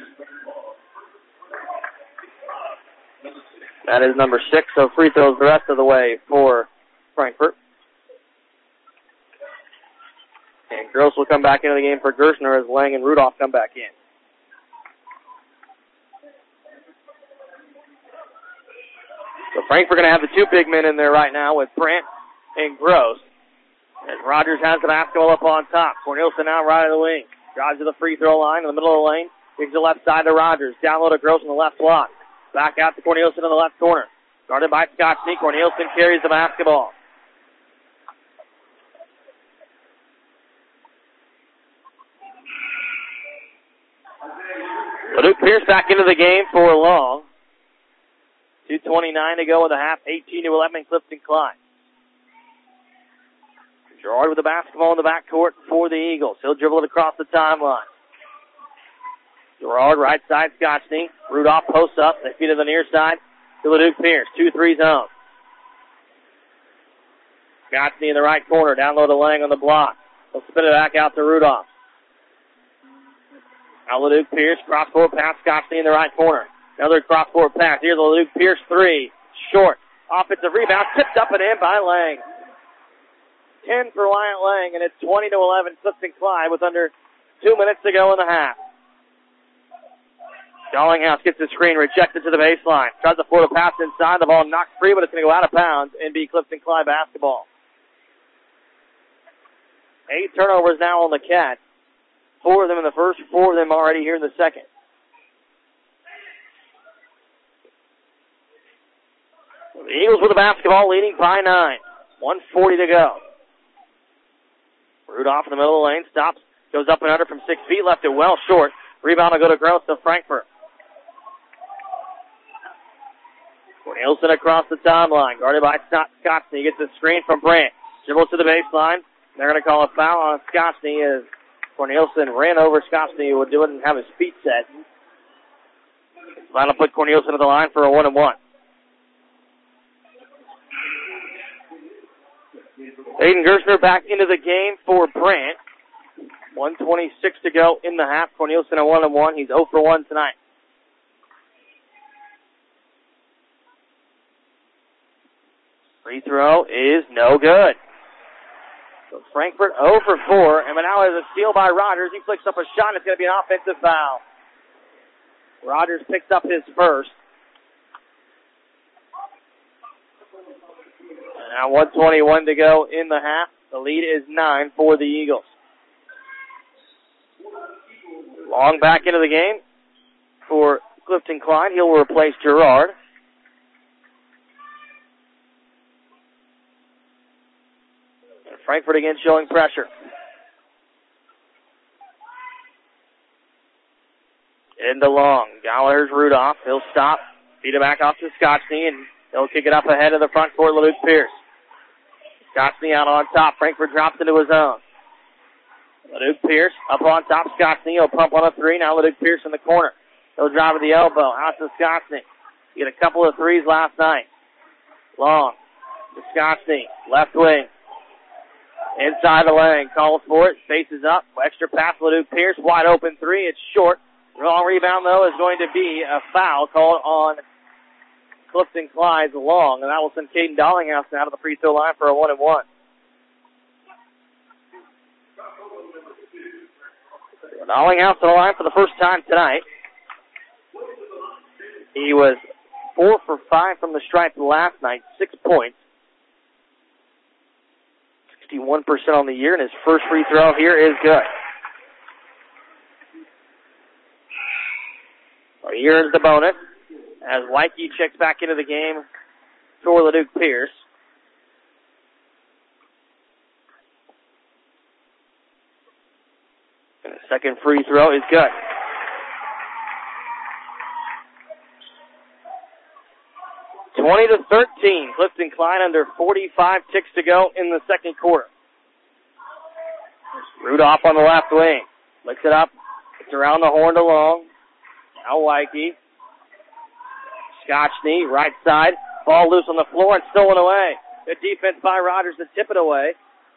That is number six, so free throws the rest of the way for Frankfort. And Gross will come back into the game for Gerstner as Lang and Rudolph come back in. So Frankfort going to have the two big men in there right now with Brandt and Gross. As Rogers has the basketball up on top. Corneliusen now right of the wing. Drives to the free throw line in the middle of the lane. Gives the left side to Rogers. Down low to Gross on the left block. Back out to Corneliusen in the left corner. Guarded by Scotty. Corneliusen carries the basketball. Luke Pierce back into the game for Long. two twenty-nine to go in the half. eighteen to eleven Clifton Clyde. Gerard with the basketball in the backcourt for the Eagles. He'll dribble it across the timeline. Gerard right side, Scotty. Rudolph posts up. They feed to the near side to LeDuc Pierce. two three zone. Scottsney in the right corner. Down low to Lang on the block. He'll spin it back out to Rudolph. Now LeDuc Pierce, cross-court pass. Scottsney in the right corner. Another cross-court pass. Here's the LeDuc Pierce three. Short. Offensive rebound. Tipped up and in by Lang. ten for Wyatt Lang, and it's twenty to eleven Clifton Clyde with under two minutes to go in the half. Dallinghouse gets the screen, rejected to the baseline. Tries to float a pass inside. The ball knocked free, but it's going to go out of bounds and be Clifton Clyde basketball. Eight turnovers now on the Cats. Four of them in the first, four of them already here in the second. The Eagles with the basketball, leading by nine. one forty to go. Rudolph in the middle of the lane, stops, goes up and under from six feet, left it well short. Rebound will go to Gross to Frankfurt. Cornelison across the timeline, guarded by Scottsney. He gets a screen from Brandt. Dribbles to the baseline. They're going to call a foul on Scottsney as Cornelison ran over Scottsney, who didn't have his feet set. That'll put Cornelison to the line for a one and one. Aiden Gerstner back into the game for Brandt. one twenty-six to go in the half. Cornelison at one and one. He's zero for one tonight. Free throw is no good. So Frankfurt zero for four, and now has a steal by Rogers. He flicks up a shot. It's going to be an offensive foul. Rogers picks up his first. And now one twenty-one to go in the half. The lead is nine for the Eagles. Long back into the game for Clifton Clyde. He'll replace Gerard. And Frankfurt again showing pressure. Into Long. Gallagher's Rudolph. He'll stop. Feed it back off to Scottsney, and he'll kick it up ahead of the front court, LeDuc Pierce. Scottsney out on top. Frankfurt drops into his own. LeDuc Pierce up on top. Scottsney, he'll pump on a three. Now LeDuc Pierce in the corner. He'll drive with the elbow. Out to Scottsney. He had a couple of threes last night. Long to Scottsney. Left wing. Inside the lane. Calls for it. Faces up. Extra pass. LeDuc Pierce. Wide open three. It's short. Wrong rebound, though, is going to be a foul called on Clifton Clyde's Long. And that will send Caden Dallinghouse out of the free throw line for a one and one. Dallinghouse on the line for the first time tonight. He was four for five from the stripe last night, six points. sixty-one percent on the year, and his first free throw here is good. So he earns the bonus as Wyke checks back into the game for LeDuc Pierce. And the second free throw is good. twenty to thirteen. Clifton Clyde under forty-five ticks to go in the second quarter. Rudolph on the left wing. Licks it up. It's around the horn to Long. Now Wyke. Scottsney, right side. Ball loose on the floor and stolen away. Good defense by Rogers to tip it away.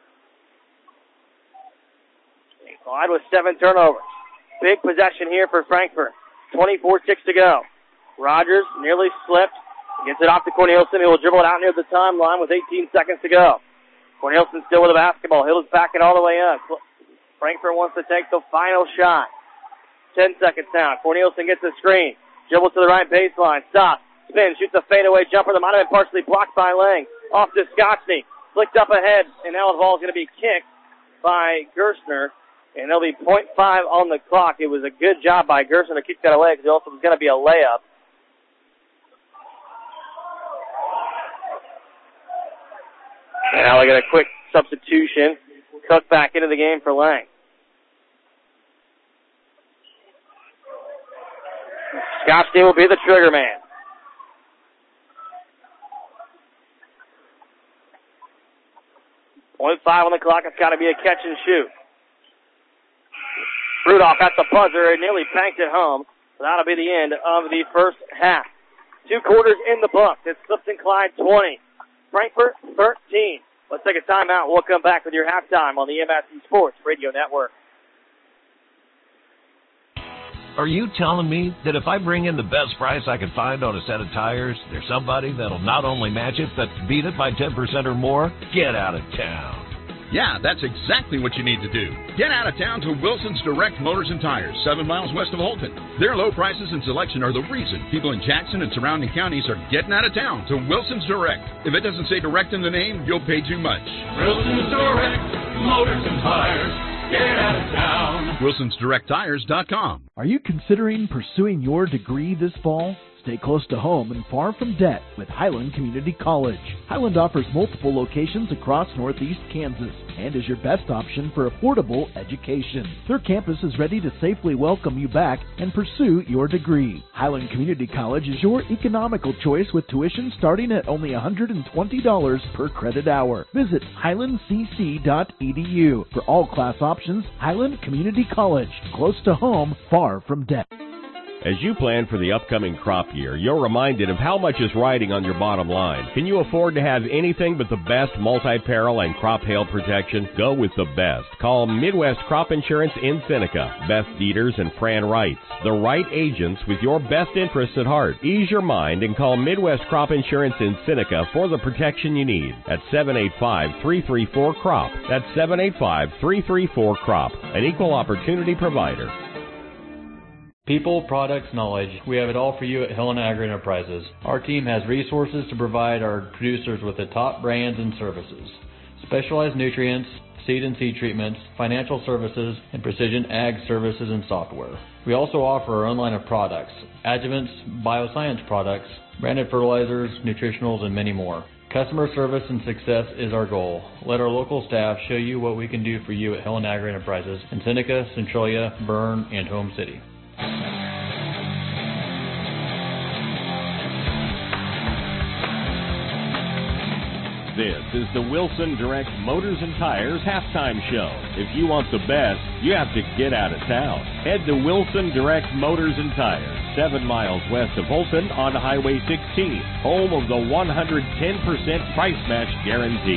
And Clyde with seven turnovers. Big possession here for Frankfurt. twenty-four six to go. Rogers nearly slipped. Gets it off to Cornelison. He will dribble it out near the timeline with eighteen seconds to go. Cornelison still with the basketball. He'll back it all the way up. Frankfurt wants to take the final shot. Ten seconds now. Cornelison gets the screen. Dribbles to the right baseline. Stops. Spins. Shoots a fadeaway jumper that might have been partially blocked by Lang. Off to Scottsney. Flicked up ahead. And now the ball is going to be kicked by Gerstner. And there'll be point five on the clock. It was a good job by Gerstner to kick that away because it also was going to be a layup. And now we get a quick substitution. Cook back into the game for Lang. Scottsdale will be the trigger man. Point five on the clock. It's got to be a catch and shoot. Rudolph at the buzzer and nearly banked it home. So that'll be the end of the first half. Two quarters in the books. It's Clifton Clyde twenty, Frankfort thirteen. Let's take a timeout. We'll come back with your halftime on the M S C Sports Radio Network. Are you telling me that if I bring in the best price I can find on a set of tires, there's somebody that'll not only match it, but beat it by ten percent or more? Get out of town. Yeah, that's exactly what you need to do. Get out of town to Wilson's Direct Motors and Tires, seven miles west of Holton. Their low prices and selection are the reason people in Jackson and surrounding counties are getting out of town to Wilson's Direct. If it doesn't say Direct in the name, you'll pay too much. Wilson's Direct Motors and Tires. Get out of town. Wilsons Direct Tires dot com. Are you considering pursuing your degree this fall? Stay close to home and far from debt with Highland Community College. Highland offers multiple locations across northeast Kansas and is your best option for affordable education. Their campus is ready to safely welcome you back and pursue your degree. Highland Community College is your economical choice with tuition starting at only one hundred twenty dollars per credit hour. Visit highland c c dot e d u for all class options. Highland Community College, close to home, far from debt. As you plan for the upcoming crop year, you're reminded of how much is riding on your bottom line. Can you afford to have anything but the best multi-peril and crop hail protection? Go with the best. Call Midwest Crop Insurance in Seneca. Beth Dieters and Fran Wrights. The right agents with your best interests at heart. Ease your mind and call Midwest Crop Insurance in Seneca for the protection you need at seven eight five, three three four, C R O P. That's seven eight five, three three four, C R O P. An equal opportunity provider. People, products, knowledge. We have it all for you at Helen Agri Enterprises. Our team has resources to provide our producers with the top brands and services. Specialized nutrients, seed and seed treatments, financial services, and precision ag services and software. We also offer our own line of products, adjuvants, bioscience products, branded fertilizers, nutritionals, and many more. Customer service and success is our goal. Let our local staff show you what we can do for you at Helen Agri Enterprises in Seneca, Centralia, Bern, and Home City. This is the Wilson Direct Motors and Tires halftime show. If you want the best, you have to get out of town. Head to Wilson Direct Motors and Tires, seven miles west of Holton on Highway sixteen, home of the one hundred ten percent price match guarantee.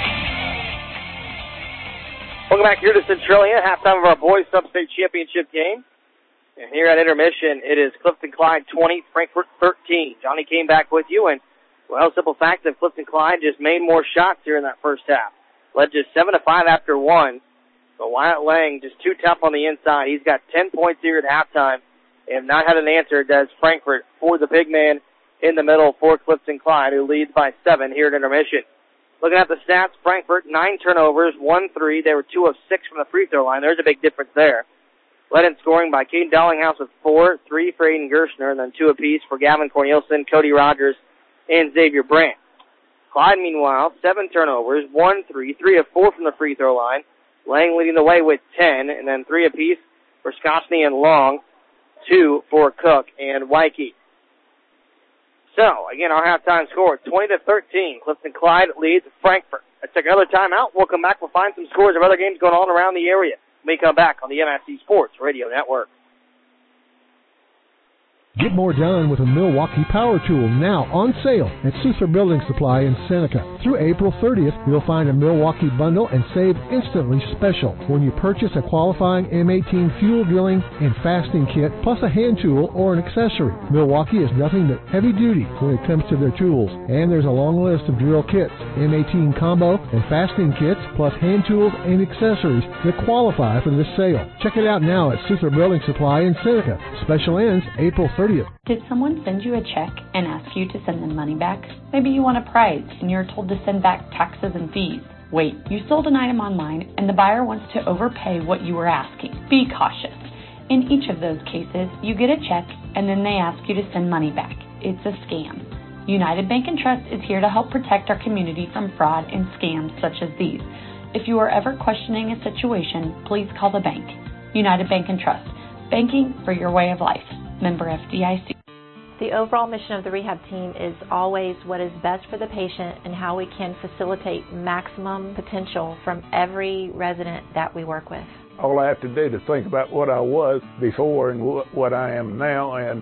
Welcome back here to Centralia, halftime of our boys sub-state championship game. And here at intermission, it is Clifton Clyde twenty, Frankfort thirteen. Johnny came back with you, and, well, simple fact that Clifton Clyde just made more shots here in that first half. Led just seven to five after one. But Wyatt Lang just too tough on the inside. He's got ten points here at halftime. And not had an answer, does Frankfort, for the big man in the middle for Clifton Clyde, who leads by seven here at intermission. Looking at the stats, Frankfort, nine turnovers, one three. They were two of six from the free throw line. There's a big difference there. Led in scoring by Caden Dallinghouse with four, three for Aiden Gershner, and then two apiece for Gavin Cornelison, Cody Rogers, and Xavier Brandt. Clyde, meanwhile, seven turnovers, one three, three of four from the free throw line. Lang leading the way with ten, and then three apiece for Skosny and Long, two for Cook and Wyke. So, again, our halftime score, twenty to thirteen. Clifton Clyde leads Frankfort. Let's take another timeout. We'll come back. We'll find some scores of other games going on around the area. We come back on the M S C Sports Radio Network. Get more done with a Milwaukee power tool now on sale at Suther Building Supply in Seneca. Through April thirtieth, you'll find a Milwaukee bundle and save instantly special when you purchase a qualifying M eighteen fuel drilling and fastening kit plus a hand tool or an accessory. Milwaukee is nothing but heavy duty when it comes to their tools, and there's a long list of drill kits, M eighteen combo and fastening kits plus hand tools and accessories that qualify for this sale. Check it out now at Suther Building Supply in Seneca. Special ends April thirtieth. Did someone send you a check and ask you to send them money back? Maybe you won a prize and you're told to send back taxes and fees. Wait, you sold an item online and the buyer wants to overpay what you were asking. Be cautious. In each of those cases, you get a check and then they ask you to send money back. It's a scam. United Bank and Trust is here to help protect our community from fraud and scams such as these. If you are ever questioning a situation, please call the bank. United Bank and Trust. Banking for your way of life. Member F D I C. The overall mission of the rehab team is always what is best for the patient and how we can facilitate maximum potential from every resident that we work with. All I have to do is think about what I was before and what I am now, and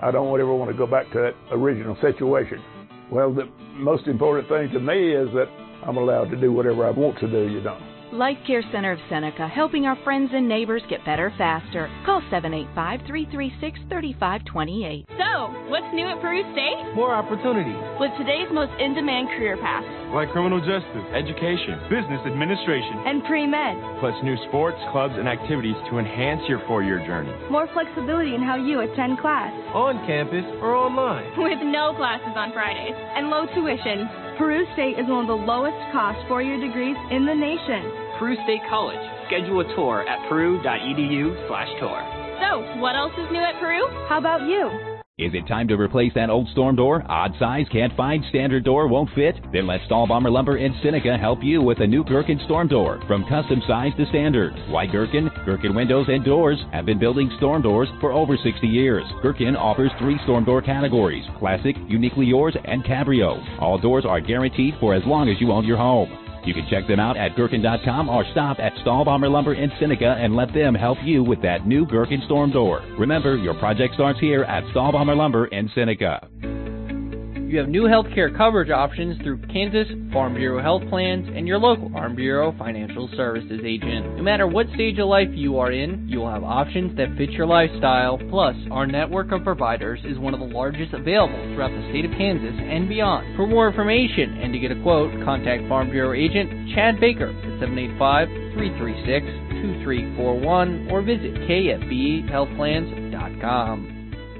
I don't ever want to go back to that original situation. Well, the most important thing to me is that I'm allowed to do whatever I want to do, you know. Life Care Center of Seneca, helping our friends and neighbors get better faster. Call seven eight five, three three six, three five two eight. So, what's new at Peru State? More opportunities. With today's most in-demand career paths. Like criminal justice, education, business administration, and pre-med. Plus new sports, clubs, and activities to enhance your four-year journey. More flexibility in how you attend class. On campus or online. With no classes on Fridays and low tuition. Peru State is one of the lowest cost four-year degrees in the nation. Peru State College. Schedule a tour at peru.edu slash tour. So, what else is new at Peru? How about you? Is it time to replace that old storm door? Odd size, can't find, standard door, won't fit? Then let Stahlbomber Lumber in Seneca help you with a new Gherkin storm door. From custom size to standard. Why Gherkin? Gherkin Windows and Doors have been building storm doors for over sixty years. Gherkin offers three storm door categories: classic, uniquely yours, and cabrio. All doors are guaranteed for as long as you own your home. You can check them out at Gherkin dot com or stop at Stahlbomber Lumber in Seneca and let them help you with that new Gherkin storm door. Remember, your project starts here at Stahlbomber Lumber in Seneca. You have new health care coverage options through Kansas Farm Bureau Health Plans and your local Farm Bureau Financial Services agent. No matter what stage of life you are in, you will have options that fit your lifestyle. Plus, our network of providers is one of the largest available throughout the state of Kansas and beyond. For more information and to get a quote, contact Farm Bureau agent Chad Baker at seven eight five, three three six, two three four one or visit K F B health plans dot com.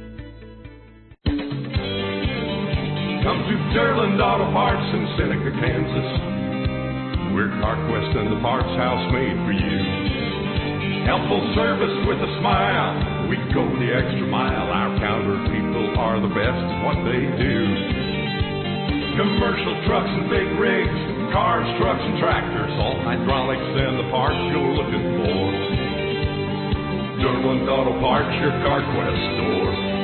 Come to Durland Auto Parts in Seneca, Kansas. We're CarQuest and the Parts House made for you. Helpful service with a smile. We go the extra mile. Our counter people are the best at what they do. Commercial trucks and big rigs, cars, trucks, and tractors, all hydraulics and the parts you're looking for. Durland Auto Parts, your CarQuest store.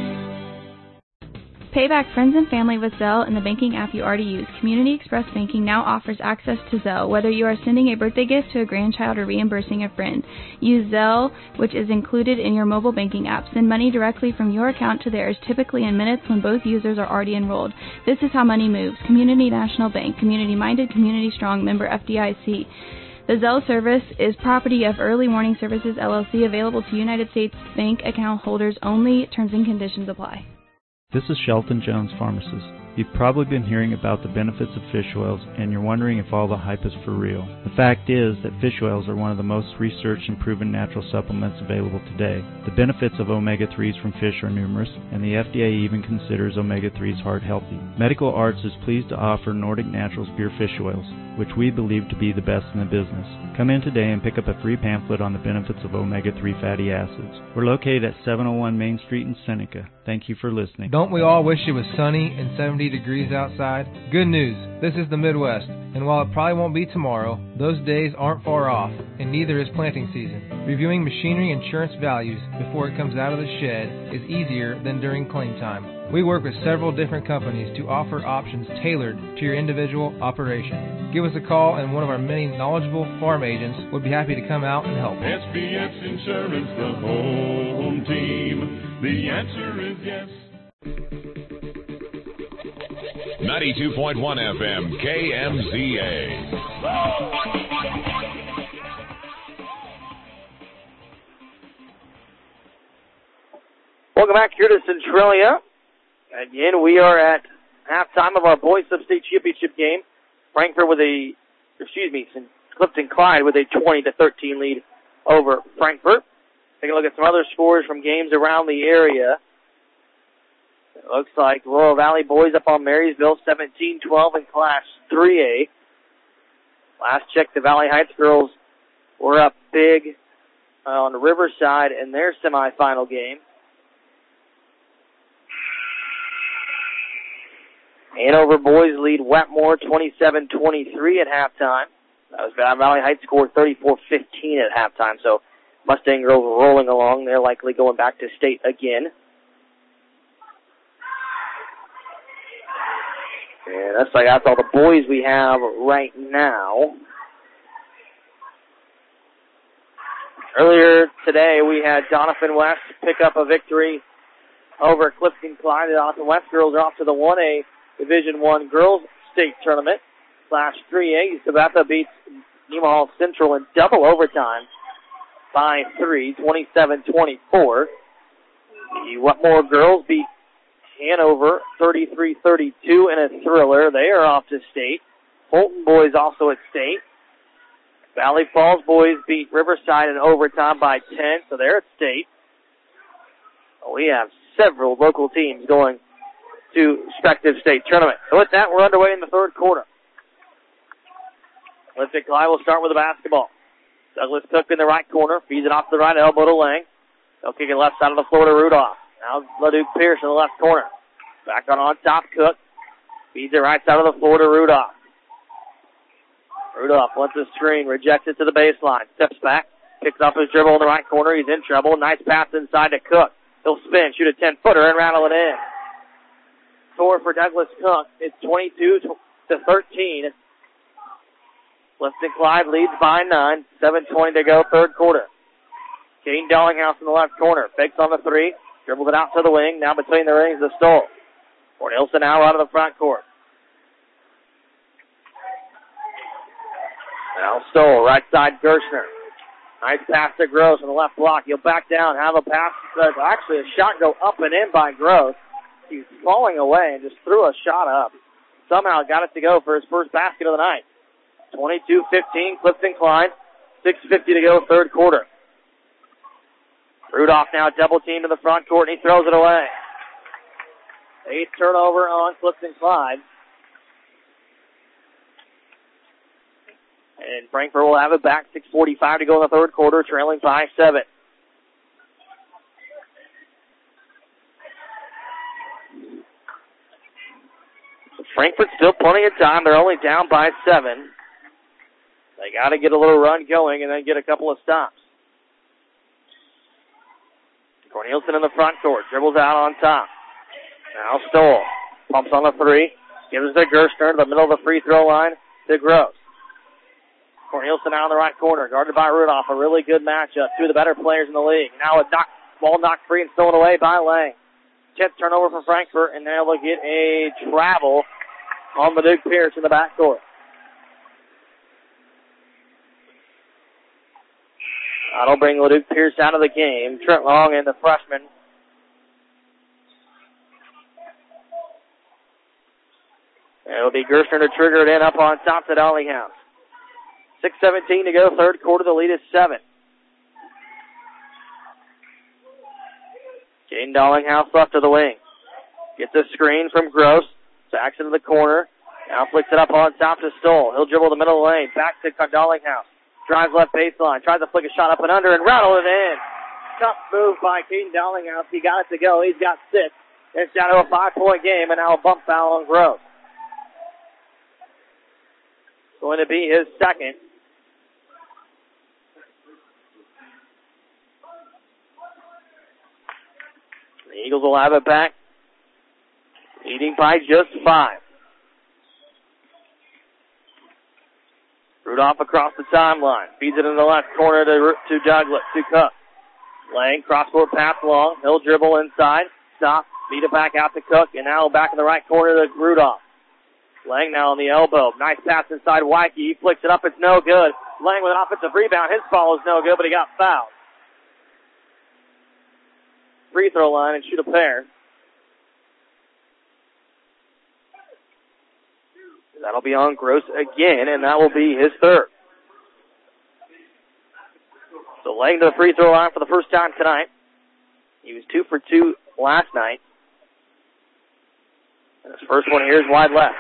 Pay back friends and family with Zelle and the banking app you already use. Community Express Banking now offers access to Zelle, whether you are sending a birthday gift to a grandchild or reimbursing a friend. Use Zelle, which is included in your mobile banking app. Send money directly from your account to theirs, typically in minutes when both users are already enrolled. This is how money moves. Community National Bank. Community-minded, community-strong, member F D I C. The Zelle service is property of Early Warning Services, L L C, available to United States Bank account holders only. Terms and conditions apply. This is Shelton Jones, pharmacist. You've probably been hearing about the benefits of fish oils, and you're wondering if all the hype is for real. The fact is that fish oils are one of the most researched and proven natural supplements available today. The benefits of omega threes from fish are numerous, and the F D A even considers omega threes heart healthy. Medical Arts is pleased to offer Nordic Naturals Pure Fish Oils, which we believe to be the best in the business. Come in today and pick up a free pamphlet on the benefits of omega three fatty acids. We're located at seven oh one Main Street in Seneca. Thank you for listening. Don't we all wish it was sunny and seventy degrees outside? Good news, this is the Midwest, and while it probably won't be tomorrow, those days aren't far off, and neither is planting season. Reviewing machinery insurance values before it comes out of the shed is easier than during claim time. We work with several different companies to offer options tailored to your individual operation. Give us a call, and one of our many knowledgeable farm agents would be happy to come out and help. S B S Insurance, the home team. The answer is yes. ninety-two point one F M, K M Z A. Welcome back here to Centralia. Again, we are at halftime of our Boys Sub-State Championship game. Frankfort with a, excuse me, Clifton Clyde with a twenty to thirteen lead over Frankfort. Take a look at some other scores from games around the area. It looks like Laurel Valley boys up on Marysville, seventeen twelve in Class three A. Last check, the Valley Heights girls were up big uh, on the Riverside in their semifinal game. Hanover boys lead Wetmore twenty-seven twenty-three at halftime. That was Valley Heights scored thirty-four fifteen at halftime, so Mustang girls rolling along. They're likely going back to state again. And that's like that's all the boys we have right now. Earlier today, we had Doniphan West pick up a victory over at Clifton Clyde. The Austin West girls are off to the one A Division One Girls State Tournament. Class three A, Sabetha beats Nemaha Central in double overtime by three, twenty-seven twenty-four. The Wetmore girls beat Hanover thirty-three thirty-two in a thriller. They are off to state. Fulton boys also at state. Valley Falls boys beat Riverside in overtime by ten, so they're at state. We have several local teams going to respective state tournaments. So with that, we're underway in the third quarter. Clifton Clyde will start with the basketball. Douglas Cook in the right corner, feeds it off the right elbow to Lang. They'll kick it left side of the floor to Rudolph. Now LaDuke Pierce in the left corner. Back on on top, Cook. Feeds it right side of the floor to Rudolph. Rudolph wants the screen, rejects it to the baseline. Steps back, picks off his dribble in the right corner. He's in trouble. Nice pass inside to Cook. He'll spin, shoot a ten-footer, and rattle it in. Score for Douglas Cook. It's twenty-two to thirteen. Clifton Clyde leads by nine. seven twenty to go, third quarter. Caden Dellinghouse in the left corner. Fakes on the three. Dribbles it out to the wing. Now between the rings to Stoll. Cornelison now out of the front court. Now Stoll, right side Gershner. Nice pass to Gross on the left block. He'll back down. Have a pass. Actually, a shot go up and in by Gross. He's falling away and just threw a shot up. Somehow got it to go for his first basket of the night. twenty-two fifteen, Clifton Clyde. six fifty to go, third quarter. Rudolph now double teamed in the front court, and he throws it away. Eighth turnover on Clifton Clyde. And Frankfort will have it back. six forty-five to go in the third quarter, trailing by seven. So Frankfort still plenty of time. They're only down by seven. They got to get a little run going and then get a couple of stops. Cornelison in the front court. Dribbles out on top. Now Stoll. Pumps on the three. Gives it to Gerstner to the middle of the free throw line to Gross. Cornelison out in the right corner. Guarded by Rudolph. A really good matchup. Two of the better players in the league. Now a knock, ball knocked free and stolen away by Lang. tenth turnover for Frankfort, and now they'll get a travel on LaDuke Pierce in the backcourt. That'll bring LaDuke Pierce out of the game. Trent Long and the freshman. And it'll be Gershner to trigger it in up on top to Dellinghouse. six seventeen to go, third quarter. The lead is seven. Jaden Dellinghouse left to the wing. Gets a screen from Gross. Backs into the corner. Now flicks it up on top to Stoll. He'll dribble the middle of the lane. Back to Dellinghouse. Drives left baseline. Tries to flick a shot up and under and rattle it in. Tough move by Caden Dellinghouse. He got it to go. He's got six. It's down to a five-point game, and now a bump foul on Gross. Going to be his second. The Eagles will have it back. Leading by just five. Rudolph across the timeline. Feeds it in the left corner to, to Douglas, to Cook. Lang, cross-court pass long. He'll dribble inside. Stop. Beat it back out to Cook. And now back in the right corner to Rudolph. Lang now on the elbow. Nice pass inside Wyke. He flicks it up. It's no good. Lang with an offensive rebound. His follow is no good, but he got fouled. Free throw line and shoot a pair. That'll be on Gross again, and that will be his third. So Lang to the free throw line for the first time tonight. He was two for two last night. And his first one here is wide left.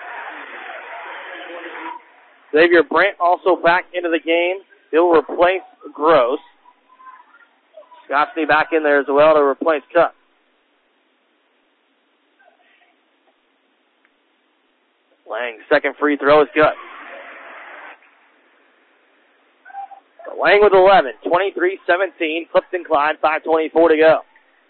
Xavier Brandt also back into the game. He'll replace Gross. Scottsney back in there as well to replace Cook. Lang, second free throw is good. So Lang with eleven, twenty-three seventeen, Clifton Clyde, five twenty-four to go.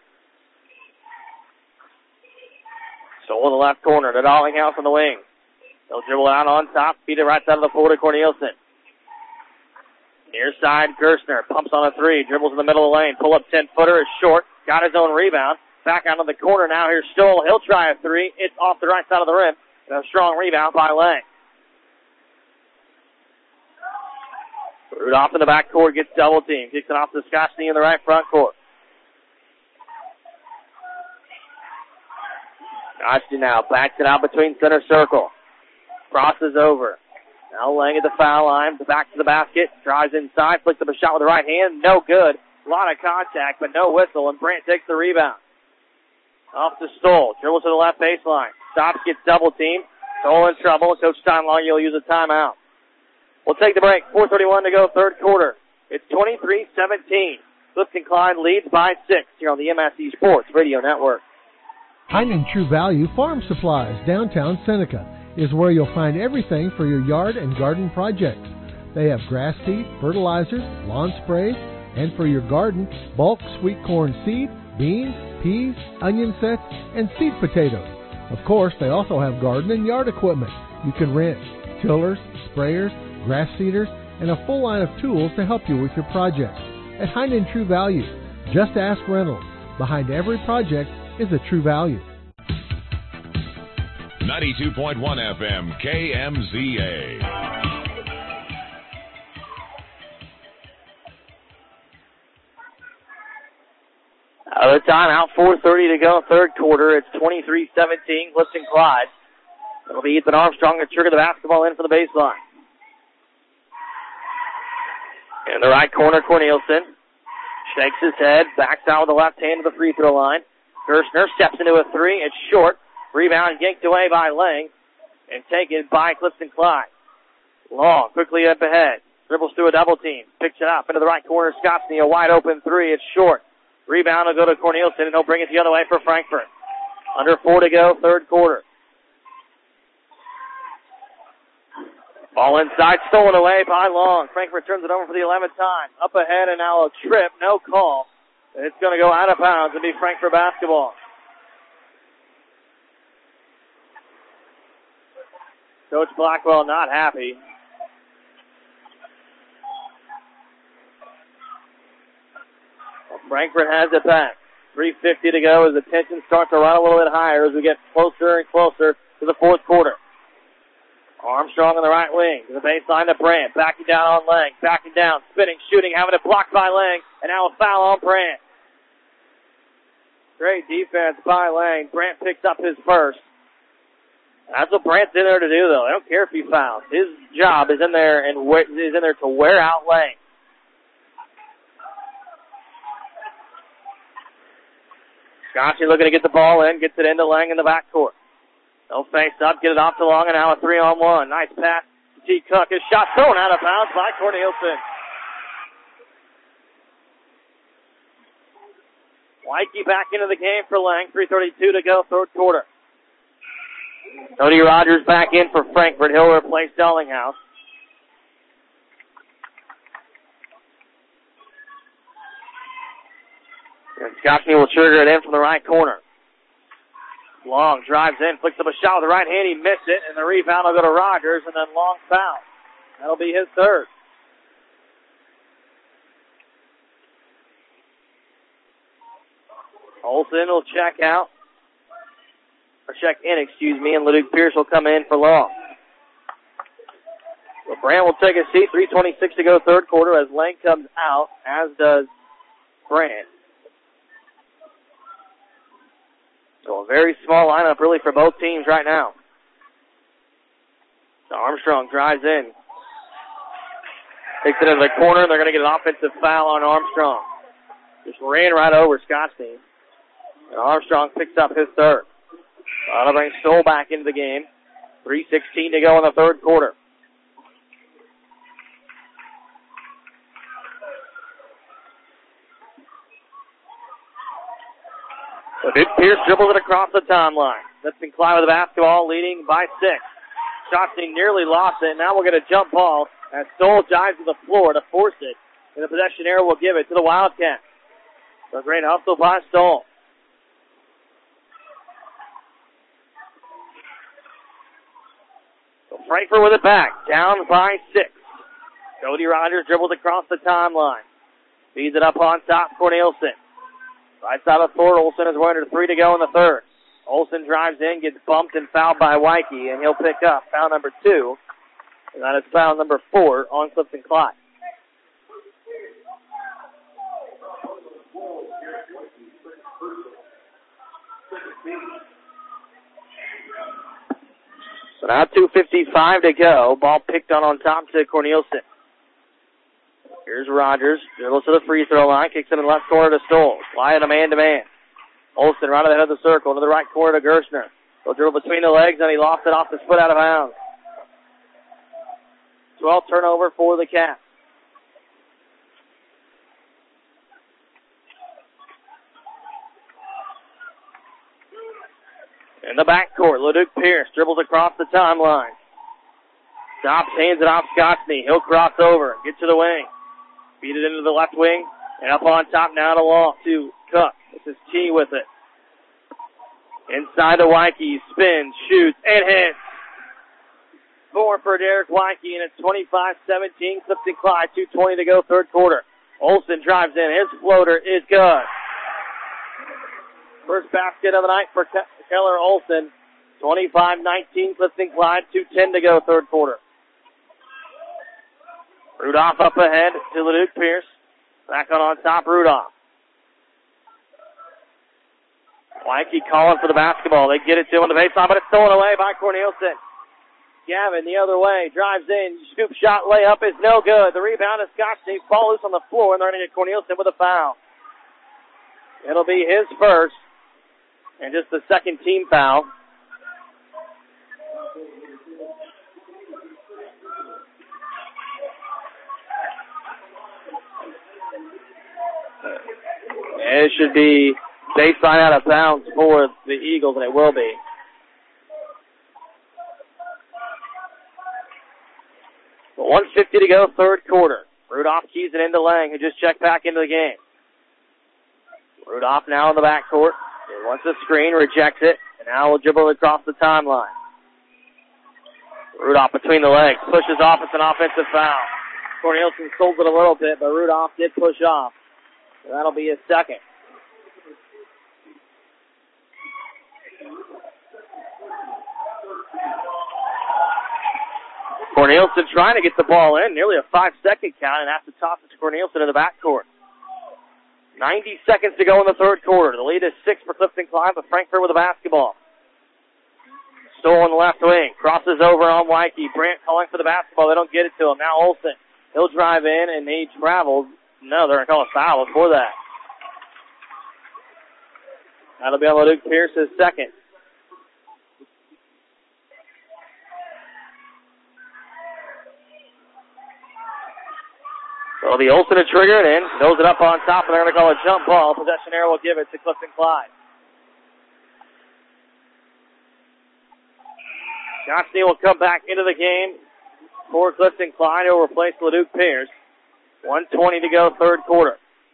So in the left corner to Dellinghouse on the wing. They'll dribble out on top, feed it right side of the floor to Cornelison. Near side, Gerstner pumps on a three, dribbles in the middle of the lane, pull up ten-footer is short, got his own rebound, Back out of the corner now. Here's Stoll. He'll try a three. It's off the right side of the rim. And a strong rebound by Lang. Rudolph in the back court gets double teamed. Kicks it off to Scotchney in the right front court. Scotchney now backs it out between center circle. Crosses over. Now Lang at the foul line. Back to the basket. Drives inside. Flicks up a shot with the right hand. No good. A lot of contact, but no whistle. And Brandt takes the rebound. Off to Stoll. Dribbles to the left baseline. Stops, gets double teamed. Stoll in trouble. Coach Steinlaw, you'll use a timeout. We'll take the break. four thirty-one to go, third quarter. It's twenty-three seventeen. Clifton Klein leads by six here on the M S E Sports Radio Network. Heinen True Value Farm Supplies, downtown Seneca, is where you'll find everything for your yard and garden projects. They have grass seed, fertilizers, lawn sprays, and for your garden, bulk sweet corn seed, beans, peas, onion sets, and seed potatoes. Of course, they also have garden and yard equipment. You can rent tillers, sprayers, grass seeders, and a full line of tools to help you with your projects. At Heinen True Value, just ask Reynolds. Behind every project is a true value. ninety-two point one F M, K M Z A. Out of time, out four thirty to go, third quarter. It's twenty-three seventeen, Clifton Clyde. It'll be Ethan Armstrong to trigger the basketball in for the baseline. In the right corner, Cornelison shakes his head, backs out with the left hand to the free throw line. Gerstner steps into a three. It's short. Rebound yanked away by Lang and taken by Clifton Clyde. Long, quickly up ahead. Dribbles through a double team. Picks it up into the right corner. Scotchney, a wide open three. It's short. Rebound will go to Cornelison, and he'll bring it the other way for Frankfurt. Under four to go, third quarter. Ball inside, stolen away by Long. Frankfurt turns it over for the eleventh time. Up ahead, and now a trip, no call. And it's going to go out of bounds and be Frankfurt basketball. Coach Blackwell not happy. Well, Frankfurt has it back. three fifty to go as the tension starts to run a little bit higher as we get closer and closer to the fourth quarter. Armstrong on the right wing to the baseline to Brandt. Backing down on Lang. Backing down, spinning, shooting, having it blocked by Lang. And now a foul on Brandt. Great defense by Lang. Brandt picks up his first. That's what Brandt's in there to do, though. I don't care if he fouls. His job is in there and is in there to wear out Lang. Scotchney looking to get the ball in, gets it into Lang in the backcourt. They'll face up, get it off to Long, and now a three on one. Nice pass to T. Cook. His shot thrown out of bounds by Cornelison. Wyke back into the game for Lang. three thirty-two to go, third quarter. Cody Rogers back in for Frankfurt. He'll replace Dellinghouse. And Scotchney will trigger it in from the right corner. Long drives in, flicks up a shot with the right hand. He missed it, and the rebound will go to Rogers, and then Long foul. That'll be his third. Olsen will check out. Or check in, excuse me, and Leduc Pierce will come in for Long. So Brandt will take a seat. three twenty-six to go, third quarter, as Lang comes out, as does Brandt. So a very small lineup, really, for both teams right now. So Armstrong drives in. Takes it into the corner, and they're going to get an offensive foul on Armstrong. Just ran right over Scotchney. And Armstrong picks up his third. That'll bring Stoll back into the game. three sixteen to go in the third quarter. So Duke Pierce dribbles it across the timeline. Clifton Clyde with the basketball, leading by six. Scotchney nearly lost it. Now we'll get a jump ball as Stoll dives to the floor to force it. And the possession area will give it to the Wildcats. So great hustle by Stoll. So Frankfurt with it back, down by six. Cody Rogers dribbles across the timeline. Feeds it up on top, Cornelison. Right side of the floor, Olsen is one under three to go in the third. Olsen drives in, gets bumped and fouled by Wyke, and he'll pick up foul number two. And that is foul number four on Clifton Clyde. So now two fifty-five to go. Ball picked on on top to Corneliuson. Here's Rogers. Dribbles to the free throw line. Kicks it in the left corner to Stoll. Flying a man-to-man. Olsen right at the head of the circle. Into the right corner to Gershner. He'll dribble between the legs, and he lost it off his foot out of bounds. twelve turnover for the Cats. In the backcourt, LeDuc Pierce dribbles across the timeline. Stops, hands it off Scotchney. He'll cross over, get to the wing. Feed it into the left wing, and up on top now to Law, to Cook. This is T with it. Inside to Wyke, spins, shoots, and hits. Four for Derek Wyke, and it's twenty-five seventeen. Clifton Clyde, two twenty to go, third quarter. Olsen drives in. His floater is good. First basket of the night for Keller Olsen. twenty-five nineteen, Clifton Clyde, two ten to go, third quarter. Rudolph up ahead to LeDuc Pierce. Back on on top, Rudolph. Wyke calling for the basketball. They get it to him on the baseline, but it's stolen away by Corneliuson. Gavin the other way, drives in, scoop shot, layup is no good. The rebound is Scotchney, ball loose on the floor, and they're going to get Corneliuson with a foul. It'll be his first, and just the second team foul. It should be baseline out of bounds for the Eagles, and it will be. one fifty to go, third quarter. Rudolph keys it into Lang, who just checked back into the game. Rudolph now in the backcourt. He wants a screen, rejects it, and now will dribble across the timeline. Rudolph between the legs, pushes off. It's an offensive foul. Corneliuson sold it a little bit, but Rudolph did push off. So that'll be his second. Corneliuson trying to get the ball in, nearly a five-second count, and has to toss it to Corneliuson in the backcourt. ninety seconds to go in the third quarter. The lead is six for Clifton Clyde, but Frankfurt with the basketball. Stoll on the left wing, crosses over on Wyke. Brandt calling for the basketball. They don't get it to him. Now Olsen. He'll drive in, and he travels. No, they're going to call a foul before that. That'll be on LeDuc Pierce's second. So the Olsen to trigger it in, throws it up on top, and they're going to call a jump ball. Possession arrow will give it to Clifton Clyde. Scotchney will come back into the game for Clifton Clyde, who will replace LeDuc Pierce. one twenty to go, third quarter.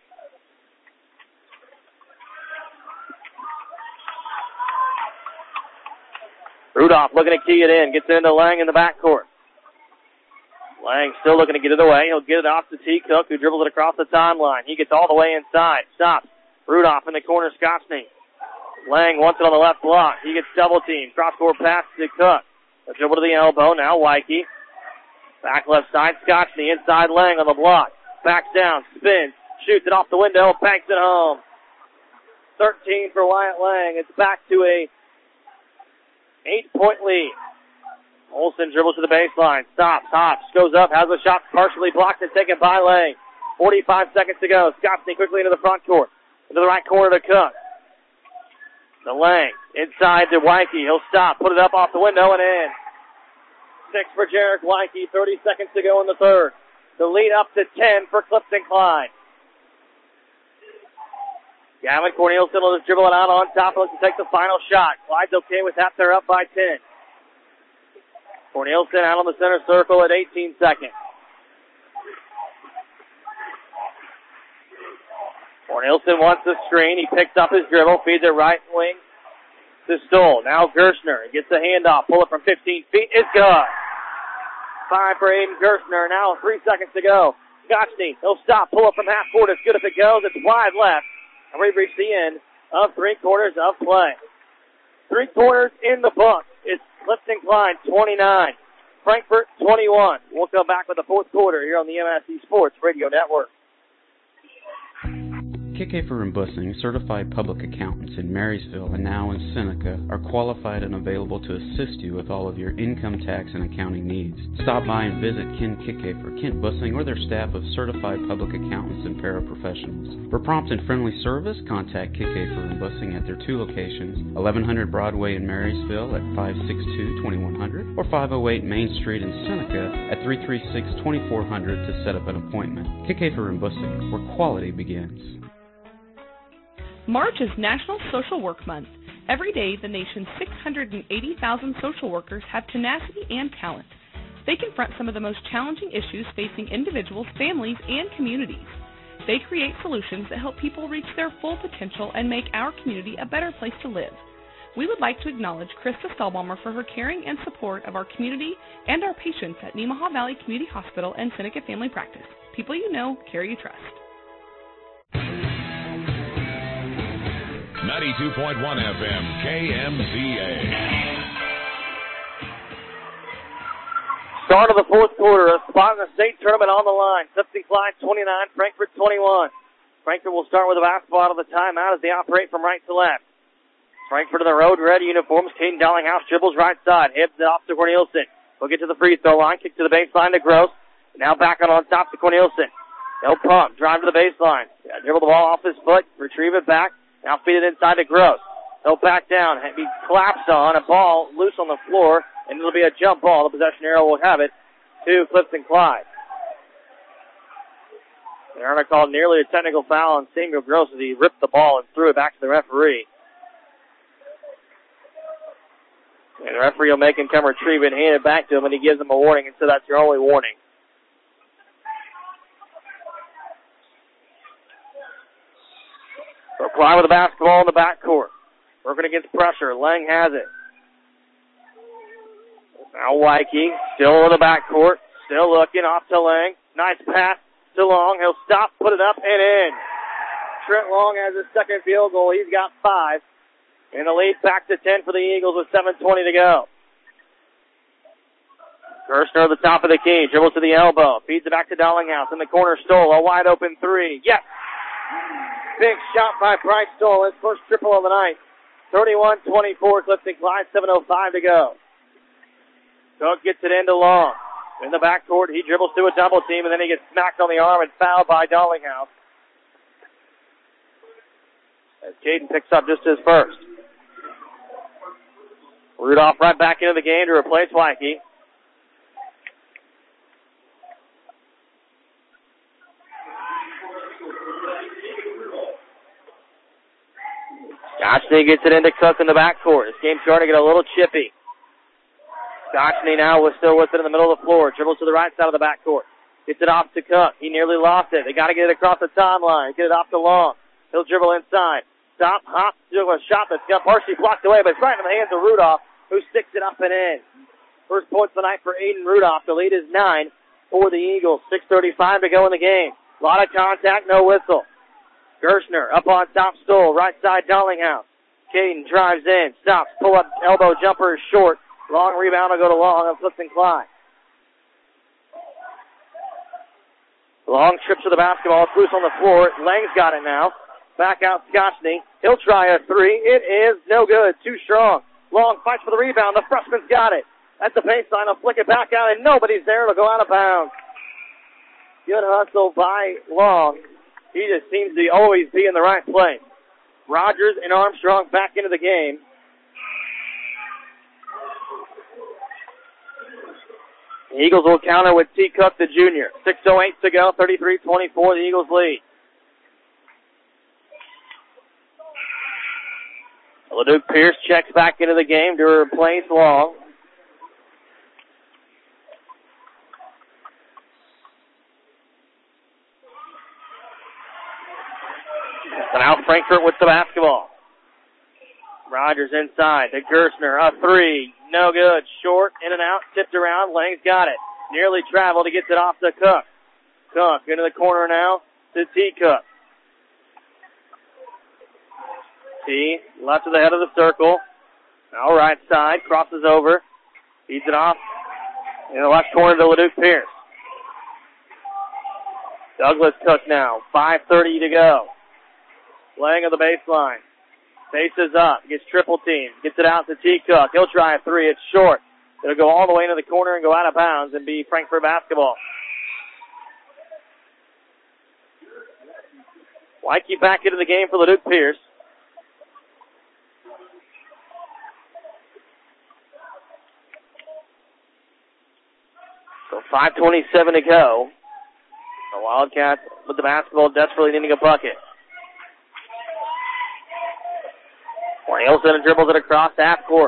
Rudolph looking to key it in, gets it into Lang in the backcourt. Lang still looking to get it away. He'll get it off to T. Cook, who dribbles it across the timeline. He gets all the way inside. Stops. Rudolph in the corner, Scotchney. Lang wants it on the left block. He gets double teamed. Cross-court pass to Cook. A dribble to the elbow. Now Wyke. Back left side, Scotchney. Inside Lang on the block. Backs down, spins, shoots it off the window, banks it home. thirteen for Wyatt Lang. It's back to a eight-point lead. Olsen dribbles to the baseline, stops, hops, goes up, has a shot partially blocked and taken by Lang. forty-five seconds to go. Scotchney quickly into the front court. Into the right corner to Cook. To Lang. Inside to Wyke. He'll stop, put it up off the window and in. Six for Jarek Wyke. thirty seconds to go in the third. The lead up to ten for Clifton Clyde. Gavin Corneliuson will just dribble it out on top. Looks to take the final shot. Clyde's okay with that. They're up by ten. Corneliuson out on the center circle at eighteen seconds. Corneliuson wants the screen. He picks up his dribble, feeds it right wing to Stoll. Now Gershner gets the handoff. Pull it from fifteen feet. It's good. Five for Aiden Gershner. Now three seconds to go. Scotchney, he'll stop. Pull it from half court. It's good if it goes. It's wide left. And we've reached the end of three quarters of play. Three quarters in the book. It's Clifton Klein twenty-nine, Frankfort twenty-one. We'll come back with the fourth quarter here on the M S C Sports Radio Network. Kickafer and Bussing, certified public accountants in Marysville and now in Seneca, are qualified and available to assist you with all of your income tax and accounting needs. Stop by and visit Ken Kickafer, Kent Bussing, or their staff of certified public accountants and paraprofessionals. For prompt and friendly service, contact Kickafer and Bussing at their two locations, eleven hundred Broadway in Marysville at five six two, two one zero zero or five oh eight Main Street in Seneca at three three six, two four zero zero to set up an appointment. Kickafer and Bussing, where quality begins. March is National Social Work Month. Every day, the nation's six hundred eighty thousand social workers have tenacity and talent. They confront some of the most challenging issues facing individuals, families, and communities. They create solutions that help people reach their full potential and make our community a better place to live. We would like to acknowledge Krista Stahlbaumer for her caring and support of our community and our patients at Nemaha Valley Community Hospital and Seneca Family Practice. People you know, care you trust. ninety-two point one F M, K M Z A. Start of the fourth quarter, a spot in the state tournament on the line. Clifton Klein twenty-nine, Frankfort twenty-one. Frankfort will start with a basketball out of the timeout as they operate from right to left. Frankfort in the road red uniforms. Caden Dallinghouse dribbles right side, hips it off to Cornelison. We'll get to the free throw line, kick to the baseline to Gross. Now back on on top to Cornelison. No pump, drive to the baseline. Yeah, dribble the ball off his foot, retrieve it back. Now feed it inside to Gross. He'll back down. He collapsed on a ball loose on the floor, and it'll be a jump ball. The possession arrow will have it to Clifton Clyde. They're going to call nearly a technical foul on Samuel Gross as he ripped the ball and threw it back to the referee. And the referee will make him come retrieve it and hand it back to him, and he gives him a warning, and so that's your only warning. So Clyde with the basketball in the backcourt. Working against pressure. Lang has it. Now Wyke still in the backcourt. Still looking off to Lang. Nice pass to Long. He'll stop, put it up, and in. Trent Long has his second field goal. He's got five. And the lead back to ten for the Eagles with seven twenty to go. Gerstner at the top of the key. Dribbles to the elbow. Feeds it back to Dallinghouse. In the corner, Stoll. A wide open three. Yes! Big shot by Bryce Stoll. His first triple of the night. thirty-one twenty-four, Clifton Clyde, seven oh five to go. Cook gets it into Long. In the backcourt, he dribbles through a double team, and then he gets smacked on the arm and fouled by Dallinghouse. As Caden picks up just his first. Rudolph right back into the game to replace Wyke. Scotchney gets it into Cook in the backcourt. This game's starting to get a little chippy. Scotchney now was still with it in the middle of the floor. Dribbles to the right side of the backcourt. Gets it off to Cook. He nearly lost it. They got to get it across the timeline. Get it off to Long. He'll dribble inside. Stop, hop, do a shot that's got partially blocked away, but it's right in the hands of Rudolph, who sticks it up and in. First points of the night for Aiden Rudolph. The lead is nine for the Eagles. six thirty-five to go in the game. A lot of contact, no whistle. Gerstner up on top, Stoll, right side, Dallinghouse. Caden drives in, stops, pull up, elbow jumper is short. Long rebound will go to Long on Clifton Clyde. Long trips to the basketball, it's loose on the floor. Lang's got it now. Back out Scotchney. He'll try a three. It is no good, too strong. Long fights for the rebound. The freshman's got it. At the baseline, he'll flick it back out, and nobody's there. It'll go out of bounds. Good hustle by Long. He just seems to always be in the right place. Rogers and Armstrong back into the game. The Eagles will counter with T. Cook, the junior. six oh eight to go, thirty-three twenty-four, the Eagles lead. LeDuc Pierce checks back into the game to replace Long. So now Frankfort with the basketball. Rogers inside to Gerstner, a three, no good, short, in and out, tipped around, Lang's got it. Nearly traveled, he gets it off to Cook. Cook into the corner now to T. Cook. T left to the head of the circle. Now right side, crosses over, feeds it off in the left corner to LeDuc Pierce. Douglas Cook now, five thirty to go. Laying of the baseline. Faces up, gets triple team, gets it out to T. Cook. He'll try a three, it's short. It'll go all the way into the corner and go out of bounds and be Frankfort basketball. Waikiki back into the game for LeDuc Pierce. So five twenty-seven to go. The Wildcats with the basketball desperately needing a bucket. Cornelison dribbles it across half court.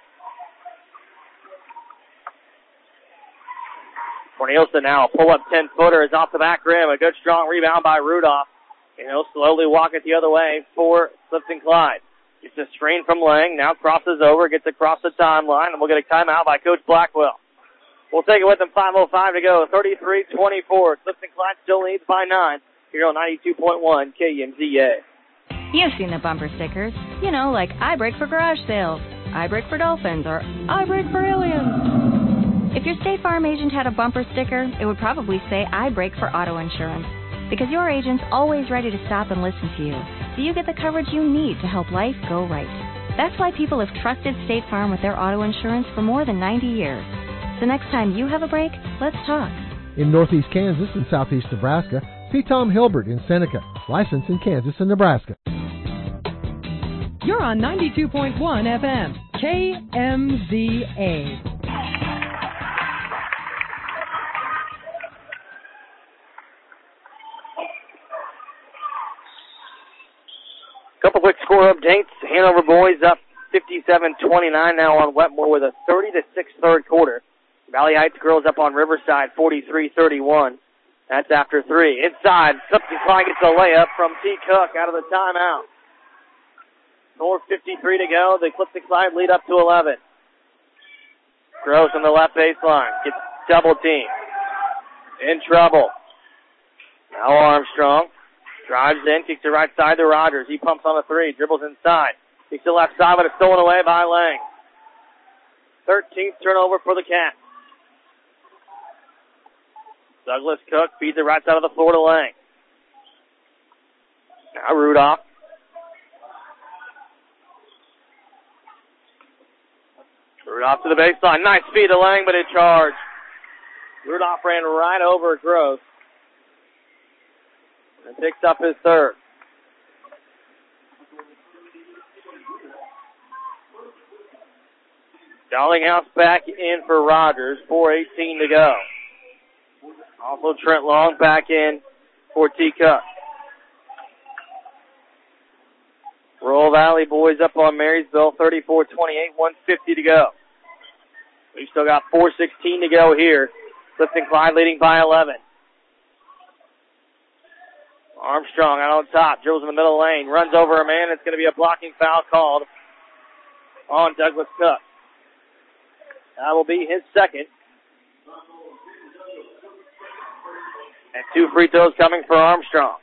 Cornelison now, a pull-up ten-footer is off the back rim. A good strong rebound by Rudolph. And he'll slowly walk it the other way for Clifton Clyde. Gets a screen from Lang, now crosses over, gets across the timeline, and we'll get a timeout by Coach Blackwell. We'll take it with them, five oh five to go, thirty-three twenty-four. Clifton Clyde still leads by nine. Here on ninety-two point one K M Z A. You've seen the bumper stickers. You know, like I brake for garage sales, I brake for dolphins, or I brake for aliens. If your State Farm agent had a bumper sticker, it would probably say I brake for auto insurance. Because your agent's always ready to stop and listen to you, so you get the coverage you need to help life go right. That's why people have trusted State Farm with their auto insurance for more than ninety years. So next time you have a break, let's talk. In northeast Kansas and southeast Nebraska, see Tom Hilbert in Seneca, licensed in Kansas and Nebraska. You're on ninety-two point one F M, K M Z A. Couple quick score updates. Hanover boys up fifty-seven twenty-nine now on Wetmore with a thirty to six third quarter. Valley Heights girls up on Riverside forty-three thirty-one. That's after three. Inside, Clifton Clyde gets a layup from T. Cook out of the timeout. four fifty-three to go. The Clifton Clyde lead up to eleven. Gross on the left baseline. Gets double teamed. In trouble. Now Armstrong. Drives in, kicks it right side to Rogers. He pumps on a three, dribbles inside. Kicks it left side, but it's stolen away by Lang. thirteenth turnover for the Cats. Douglas Cook feeds it right side of the floor to Lang. Now Rudolph. Rudolph to the baseline. Nice feed to Lang, but it charged. Rudolph ran right over Gross. And picks up his third. Darlinghouse back in for Rogers. four eighteen to go. Also Trent Long back in for T. Cook. Rural Valley boys up on Marysville. thirty-four twenty-eight. one fifty to go. We've still got four sixteen to go here. Clifton Clyde leading by eleven. Armstrong out on top, dribbles in the middle lane, runs over a man. It's going to be a blocking foul called on Douglas Cook. That will be his second. And two free throws coming for Armstrong.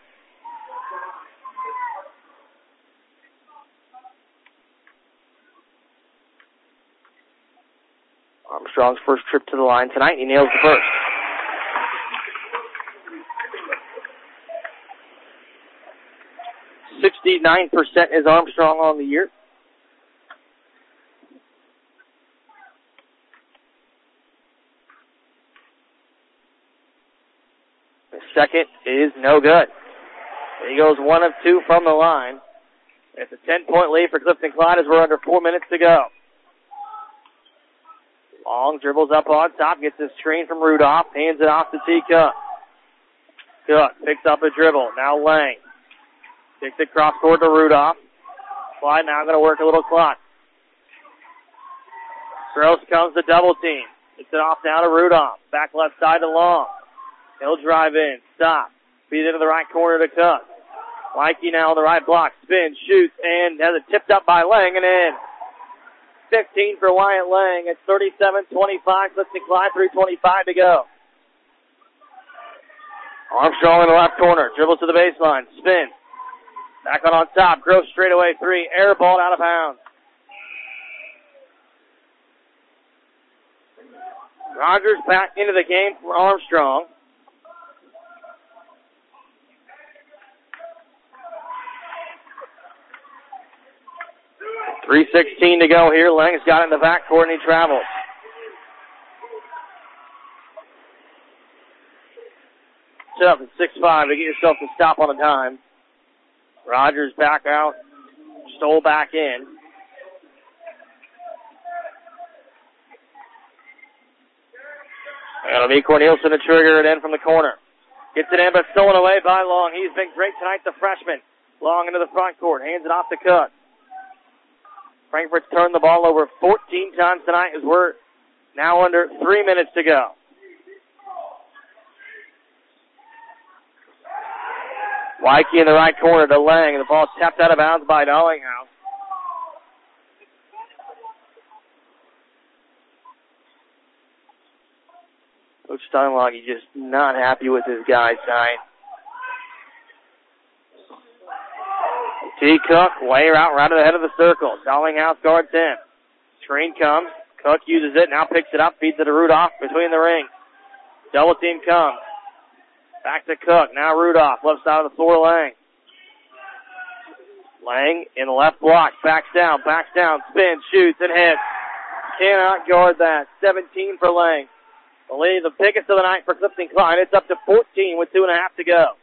Armstrong's first trip to the line tonight. He nails the first. sixty-nine percent is Armstrong on the year. The second is no good. He goes one of two from the line. It's a ten-point lead for Clifton Clyde as we're under four minutes to go. Long dribbles up on top, gets a screen from Rudolph, hands it off to T. Cook. Cook picks up a dribble. Now Lang. Takes it cross court to Rudolph. Clyde now going to work a little clock. Gross comes to double team. Gets it off now to Rudolph. Back left side to Long. He'll drive in. Stop. Feed into the right corner to Cook. Likey now on the right block. Spins, shoots, and has it tipped up by Lang and in. fifteen for Wyatt Lang. It's thirty-seven twenty-five. Clifton Clyde, three twenty-five to go. Armstrong in the left corner. Dribbles to the baseline. Spins. Back on on top. Gross straightaway three. Air ball out of bounds. Rogers back into the game for Armstrong. three sixteen to go here. Lang's got it in the backcourt and he travels. Set up at six five to get yourself to stop on a dime. Rogers back out. Stole back in. It'll be Cornelison to trigger it in from the corner. Gets it in, but stolen away by Long. He's been great tonight, the freshman. Long into the front court. Hands it off to Cook. Frankfurt's turned the ball over fourteen times tonight as we're now under three minutes to go. Wyke in the right corner to Lang. The ball tapped out of bounds by Dollinghouse. Coach Steinlage is just not happy with his guys tonight. T. Cook, way out right to the head of the circle. Dollinghouse guards in. Screen comes. Cook uses it, now picks it up, feeds it to Rudolph between the rings. Double team comes. Back to Cook, now Rudolph, left side of the floor, Lang. Lang in the left block, backs down, backs down, spins, shoots, and hits. Cannot guard that. seventeen for Lang. The lead, the biggest of the night for Clifton Klein. It's up to fourteen with two and a half to go.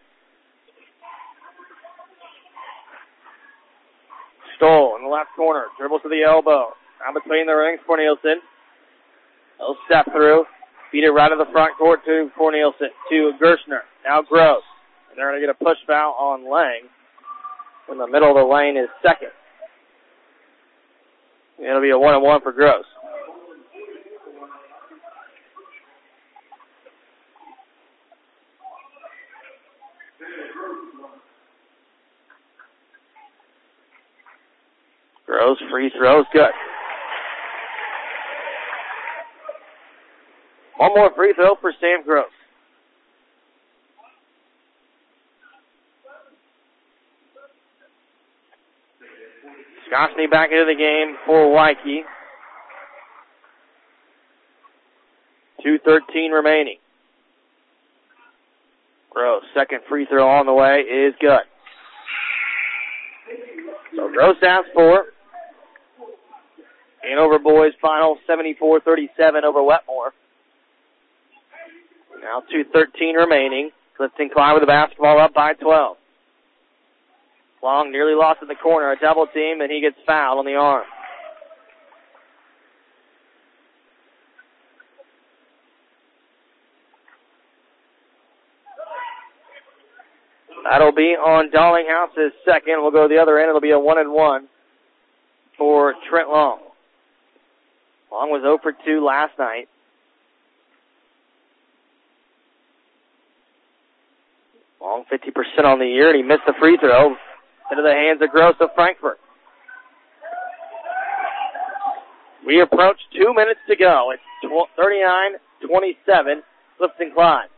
Stoll in the left corner, dribbles to the elbow. Now between the rings, Cornelison. He'll step through, feed it right to the front court to Cornelison, to Gershner. Now Gross. And they're going to get a push foul on Lang. In the middle of the lane is second. It'll be a one and one for Gross. Gross, free throws, good. One more free throw for Sam Gross. Skoshny back into the game for Wyke. two thirteen remaining. Gross, second free throw on the way is good. So Gross has four. Hanover boys final seventy-four thirty-seven over Wetmore. Now two thirteen remaining. Clifton Klein with the basketball up by twelve. Long nearly lost in the corner, a double team, and he gets fouled on the arm. That'll be on Darlinghouse's second. We'll go to the other end. It'll be a one and one for Trent Long. Long was zero for two last night. Long fifty percent on the year, and he missed the free throw into the hands of Gross of Frankfurt. We approach two minutes to go. It's thirty-nine twenty-seven, Clifton Klein.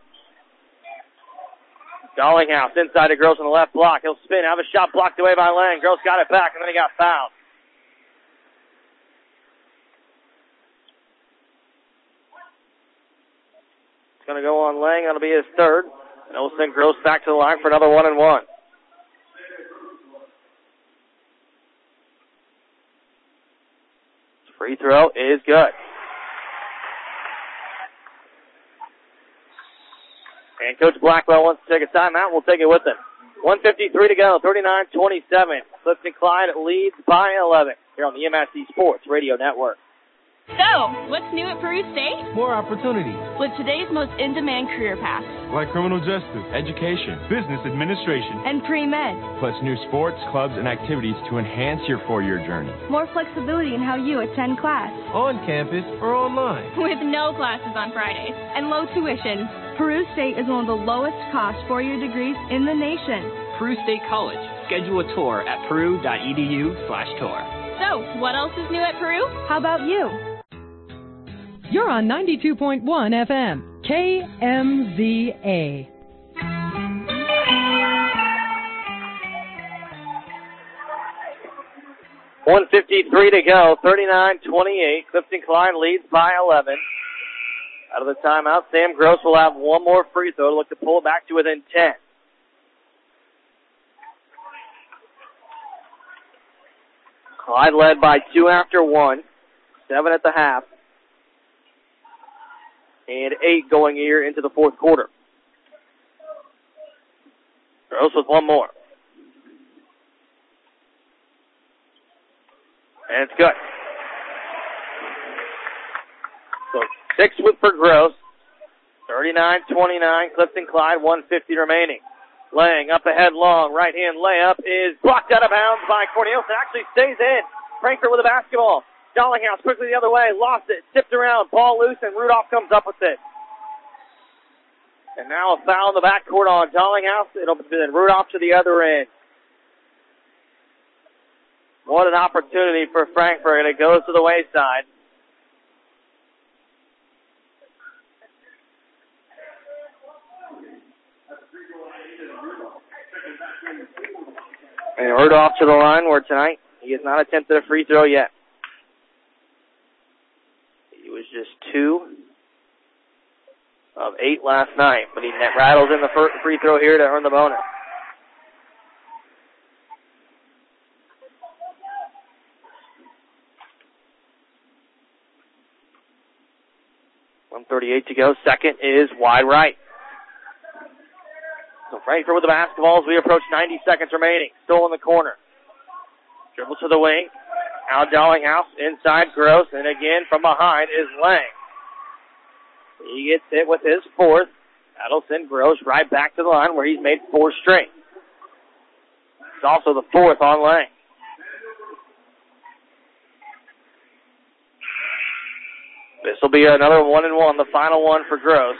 Dollinghouse inside to Gross on the left block. He'll spin, have a shot blocked away by Lang. Gross got it back, and then he got fouled. It's going to go on Lang. That'll be his third. And it'll send Gross back to the line for another one and one. Free throw is good. And Coach Blackwell wants to take a timeout. We'll take it with him. one fifty-three to go, thirty-nine twenty-seven. Clifton Klein leads by eleven here on the M S C Sports Radio Network. So, what's new at Peru State? More opportunities. With today's most in-demand career paths. Like criminal justice, education, business administration, and pre-med. Plus new sports, clubs, and activities to enhance your four-year journey. More flexibility in how you attend class. On campus or online. With no classes on Fridays and low tuition. Peru State is one of the lowest cost four-year degrees in the nation. Peru State College. Schedule a tour at peru.edu slash tour. So, what else is new at Peru? How about you? You're on ninety-two point one F M, K M Z A. one fifty-three to go, thirty-nine twenty-eight. Clifton Klein leads by eleven. Out of the timeout, Sam Gross will have one more free throw to look to pull it back to within ten. Clyde led by two after one. Seven at the half. And eight going here into the fourth quarter. Gross with one more. And it's good. So six with for Gross. thirty-nine twenty-nine. Clifton Clyde, one fifty remaining. Lang up ahead long. Right hand layup is blocked out of bounds by Cornelius. Actually stays in. Frankfurt with the basketball. Dollinghouse quickly the other way. Lost it. Tipped around. Ball loose and Rudolph comes up with it. And now a foul in the backcourt on Dollinghouse. It'll be then Rudolph to the other end. What an opportunity for Frankfurt, and it goes to the wayside. And Rudolph to the line where tonight he has not attempted a free throw yet. He was just two of eight last night, but he rattles in the first free throw here to earn the bonus. one thirty-eight to go. Second is wide right. So Frankfurt with the basketball as we approach ninety seconds remaining. Still in the corner. Dribble to the wing. Al Dollinghouse inside Gross, and again from behind is Lang. He gets hit with his fourth. That'll send Gross right back to the line where he's made four straight. It's also the fourth on Lang. This will be another one and one, the final one for Gross.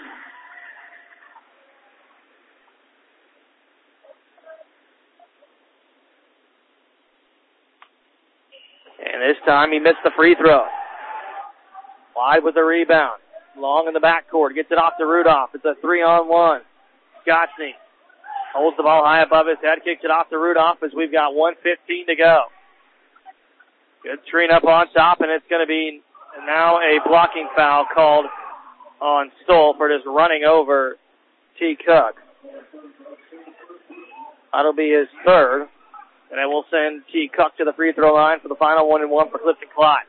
And this time he missed the free throw. Wide with the rebound. Long in the backcourt. Gets it off to Rudolph. It's a three-on-one. Scotchney holds the ball high above his head. Kicks it off to Rudolph as we've got one fifteen to go. Good screen up on top, and it's going to be now a blocking foul called on Stoll for just running over T. Cook. That'll be his third. And it will send T. Cook to the free throw line for the final one and one for Clifton Clyde.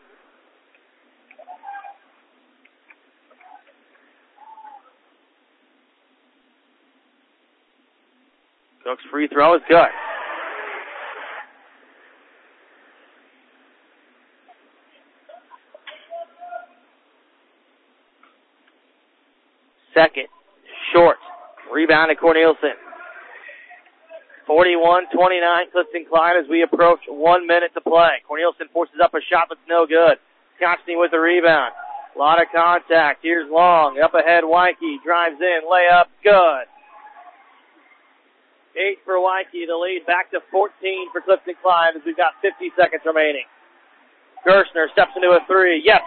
Cook's free throw is good. Second, short. Rebound to Corneliusen. forty-one twenty-nine, Clifton Clyde as we approach one minute to play. Corneliusen forces up a shot, but it's no good. Scotchney with the rebound. A lot of contact. Here's Long. Up ahead, Wyke. Drives in. Layup. Good. Eight for Wyke. The lead back to fourteen for Clifton Clyde as we've got fifty seconds remaining. Gershner steps into a three. Yes.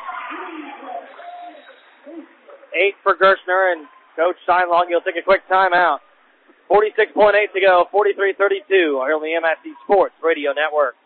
Eight for Gershner, and Coach Steinlong, he'll take a quick timeout. forty-six point eight to go, forty-three thirty-two, on the M S C Sports Radio Network.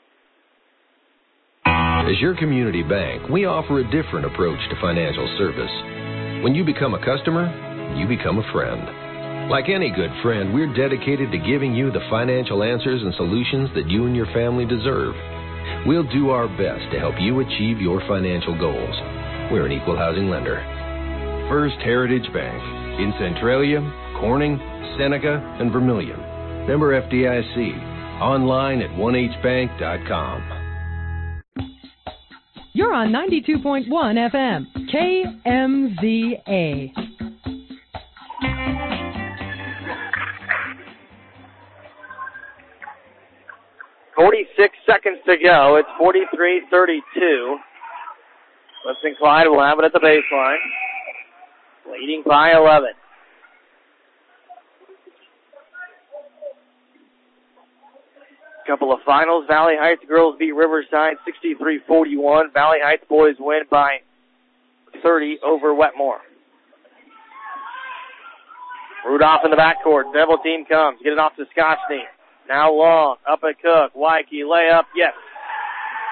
As your community bank, we offer a different approach to financial service. When you become a customer, you become a friend. Like any good friend, we're dedicated to giving you the financial answers and solutions that you and your family deserve. We'll do our best to help you achieve your financial goals. We're an equal housing lender. First Heritage Bank in Centralia, Corning, Seneca, and Vermilion. Member F D I C. Online at one h bank dot com. You're on ninety-two point one F M, K M Z A. forty-six seconds to go. It's forty-three thirty-two. Clifton Clyde will have it at the baseline. Leading by eleven. Couple of finals. Valley Heights girls beat Riverside sixty-three forty-one. Valley Heights boys win by thirty over Wetmore. Rudolph in the backcourt. Devil team comes. Get it off to Scotchney. Now Long. Up at Cook. Wyke. Layup. Yes.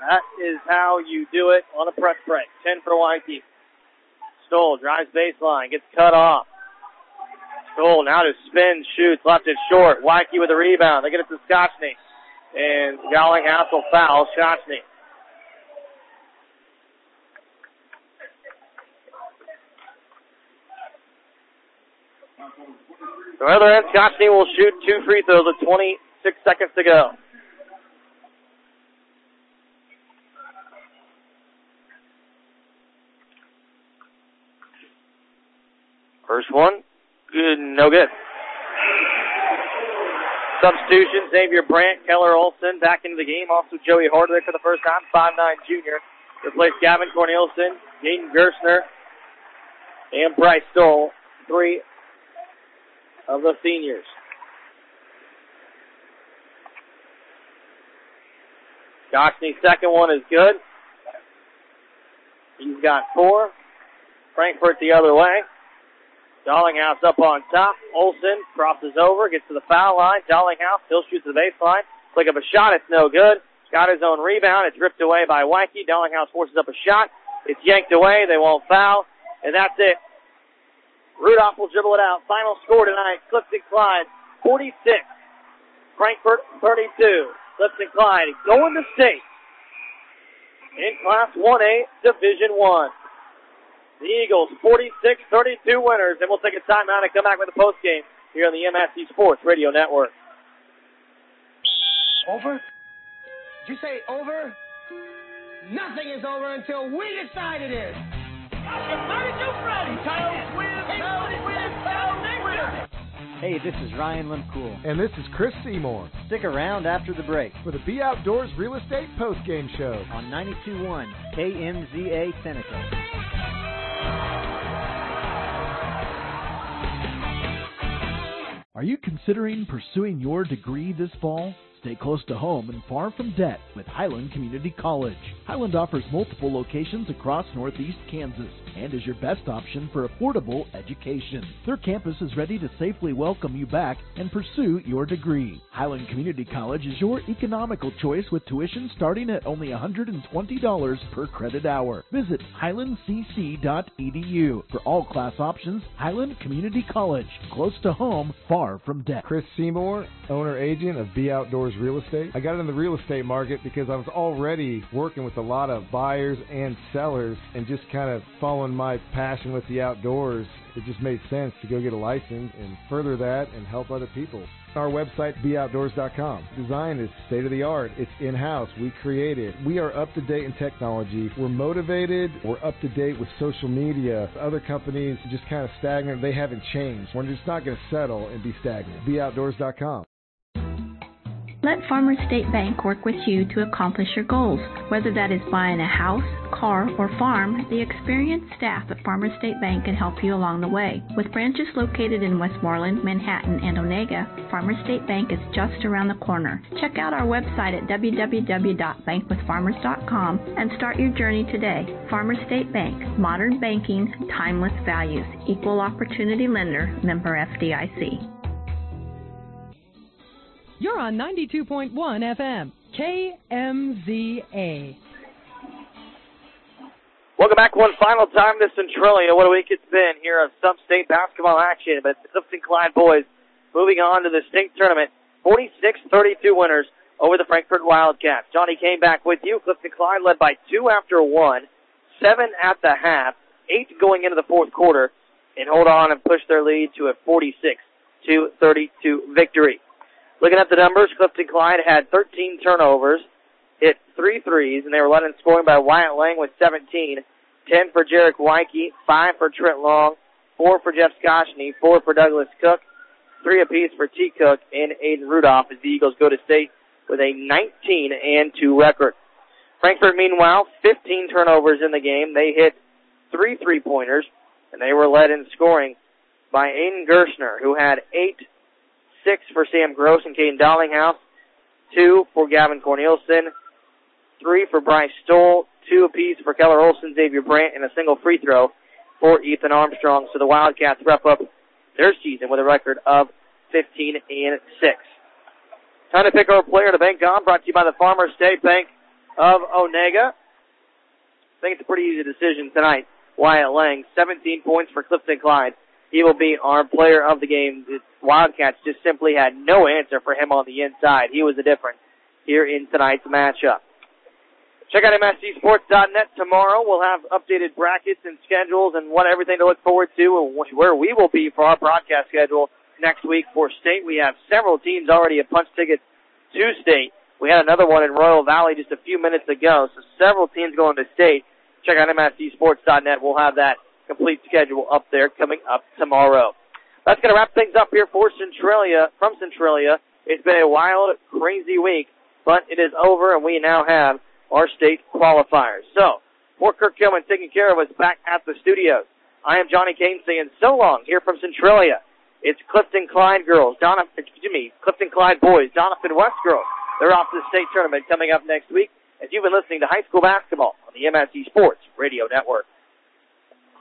That is how you do it on a press break. ten for Waikiki. Stoll drives baseline, gets cut off. Stoll now to spin, shoots, left it short. Waikiki with a rebound. They get it to Scotchney. And Dallinghouse will foul Scotchney. On the other end, Scotchney will shoot two free throws with twenty-six seconds to go. First one, good, no good. Substitution, Xavier Brandt, Keller Olson back into the game. Also Joey Harder for the first time, five nine junior. Replaced Gavin Cornelison, Jaden Gerstner, and Bryce Stoll, three of the seniors. Scotchney's second one is good. He's got four. Frankfurt the other way. Dallinghouse up on top. Olson crosses over, gets to the foul line. Dallinghouse still shoots the baseline. Click up a shot, it's no good. Got his own rebound. It's ripped away by Waikiki. Dallinghouse forces up a shot. It's yanked away. They won't foul. And that's it. Rudolph will dribble it out. Final score tonight, Clifton Clyde forty-six. Frankfurt thirty-two. Clifton Clyde going to state in Class one A, Division one. The Eagles forty-six thirty-two winners, and we'll take a timeout and come back with a postgame here on the M S C Sports Radio Network. Over? Did you say over? Nothing is over until we decide it is. Hey, this is Ryan Limcool. And this is Chris Seymour. Stick around after the break for the Be Outdoors Real Estate Postgame Show on ninety-two point one K M Z A Seneca. Are you considering pursuing your degree this fall? Stay close to home and far from debt with Highland Community College. Highland offers multiple locations across northeast Kansas and is your best option for affordable education. Their campus is ready to safely welcome you back and pursue your degree. Highland Community College is your economical choice with tuition starting at only one hundred twenty dollars per credit hour. Visit highland c c dot e d u for all class options. Highland Community College, close to home, far from debt. Chris Seymour, owner-agent of Be Outdoors Real Estate. I got in the real estate market because I was already working with a lot of buyers and sellers and just kind of following my passion with the outdoors. It just made sense to go get a license and further that and help other people. Our website, be outdoors dot com. Design is state-of-the-art. It's in-house. We create it. We are up-to-date in technology. We're motivated. We're up-to-date with social media. Other companies just kind of stagnant. They haven't changed. We're just not going to settle and be stagnant. be outdoors dot com. Let Farmers State Bank work with you to accomplish your goals. Whether that is buying a house, car, or farm, the experienced staff at Farmers State Bank can help you along the way. With branches located in Westmoreland, Manhattan, and Onega, Farmers State Bank is just around the corner. Check out our website at w w w dot bank with farmers dot com and start your journey today. Farmers State Bank, modern banking, timeless values, equal opportunity lender, member F D I C. You're on ninety-two point one F M, K M Z A. Welcome back one final time to Centralia. What a week it's been here of sub-state basketball action. But the Clifton Clyde boys moving on to the state tournament. forty-six thirty-two winners over the Frankfurt Wildcats. Johnny came back with you. Clifton Clyde led by two after one, seven at the half, eight going into the fourth quarter, and hold on and push their lead to a forty-six to thirty-two victory. Looking at the numbers, Clifton Clyde had thirteen turnovers, hit three threes, and they were led in scoring by Wyatt Lang with seventeen, ten for Jarek Waikiki, five for Trent Long, four for Jeff Scotchney, four for Douglas Cook, three apiece for T. Cook and Aiden Rudolph as the Eagles go to state with a nineteen and two record. Frankfurt, meanwhile, fifteen turnovers in the game. They hit three three-pointers, and they were led in scoring by Aiden Gerstner, who had eight, six for Sam Gross and Caden Dallinghouse, two for Gavin Cornelison, three for Bryce Stoll, two apiece for Keller Olson, Xavier Brandt, and a single free throw for Ethan Armstrong. So the Wildcats wrap up their season with a record of fifteen and six. Time to pick our player to bank on, brought to you by the Farmers State Bank. of Onega. I think it's a pretty easy decision tonight. Wyatt Lang, seventeen points for Clifton Clyde. He will be our player of the game. The Wildcats just simply had no answer for him on the inside. He was the difference here in tonight's matchup. Check out M S C Sports dot net tomorrow. We'll have updated brackets and schedules and what everything to look forward to and where we will be for our broadcast schedule next week for State. We have several teams already at punch tickets to State. We had another one in Royal Valley just a few minutes ago, so several teams going to State. Check out M S C Sports dot net. We'll have that complete schedule up there coming up tomorrow. That's going to wrap things up here for Centralia, from Centralia. It's been a wild, crazy week, but it is over, and we now have our state qualifiers. So, for Kirk Gilman taking care of us back at the studios, I am Johnny Kane saying so long here from Centralia. It's Clifton Clyde girls, Donovan, excuse me, Clifton Clyde boys, Donovan West girls. They're off to the state tournament coming up next week as you've been listening to high school basketball on the M S C Sports Radio Network.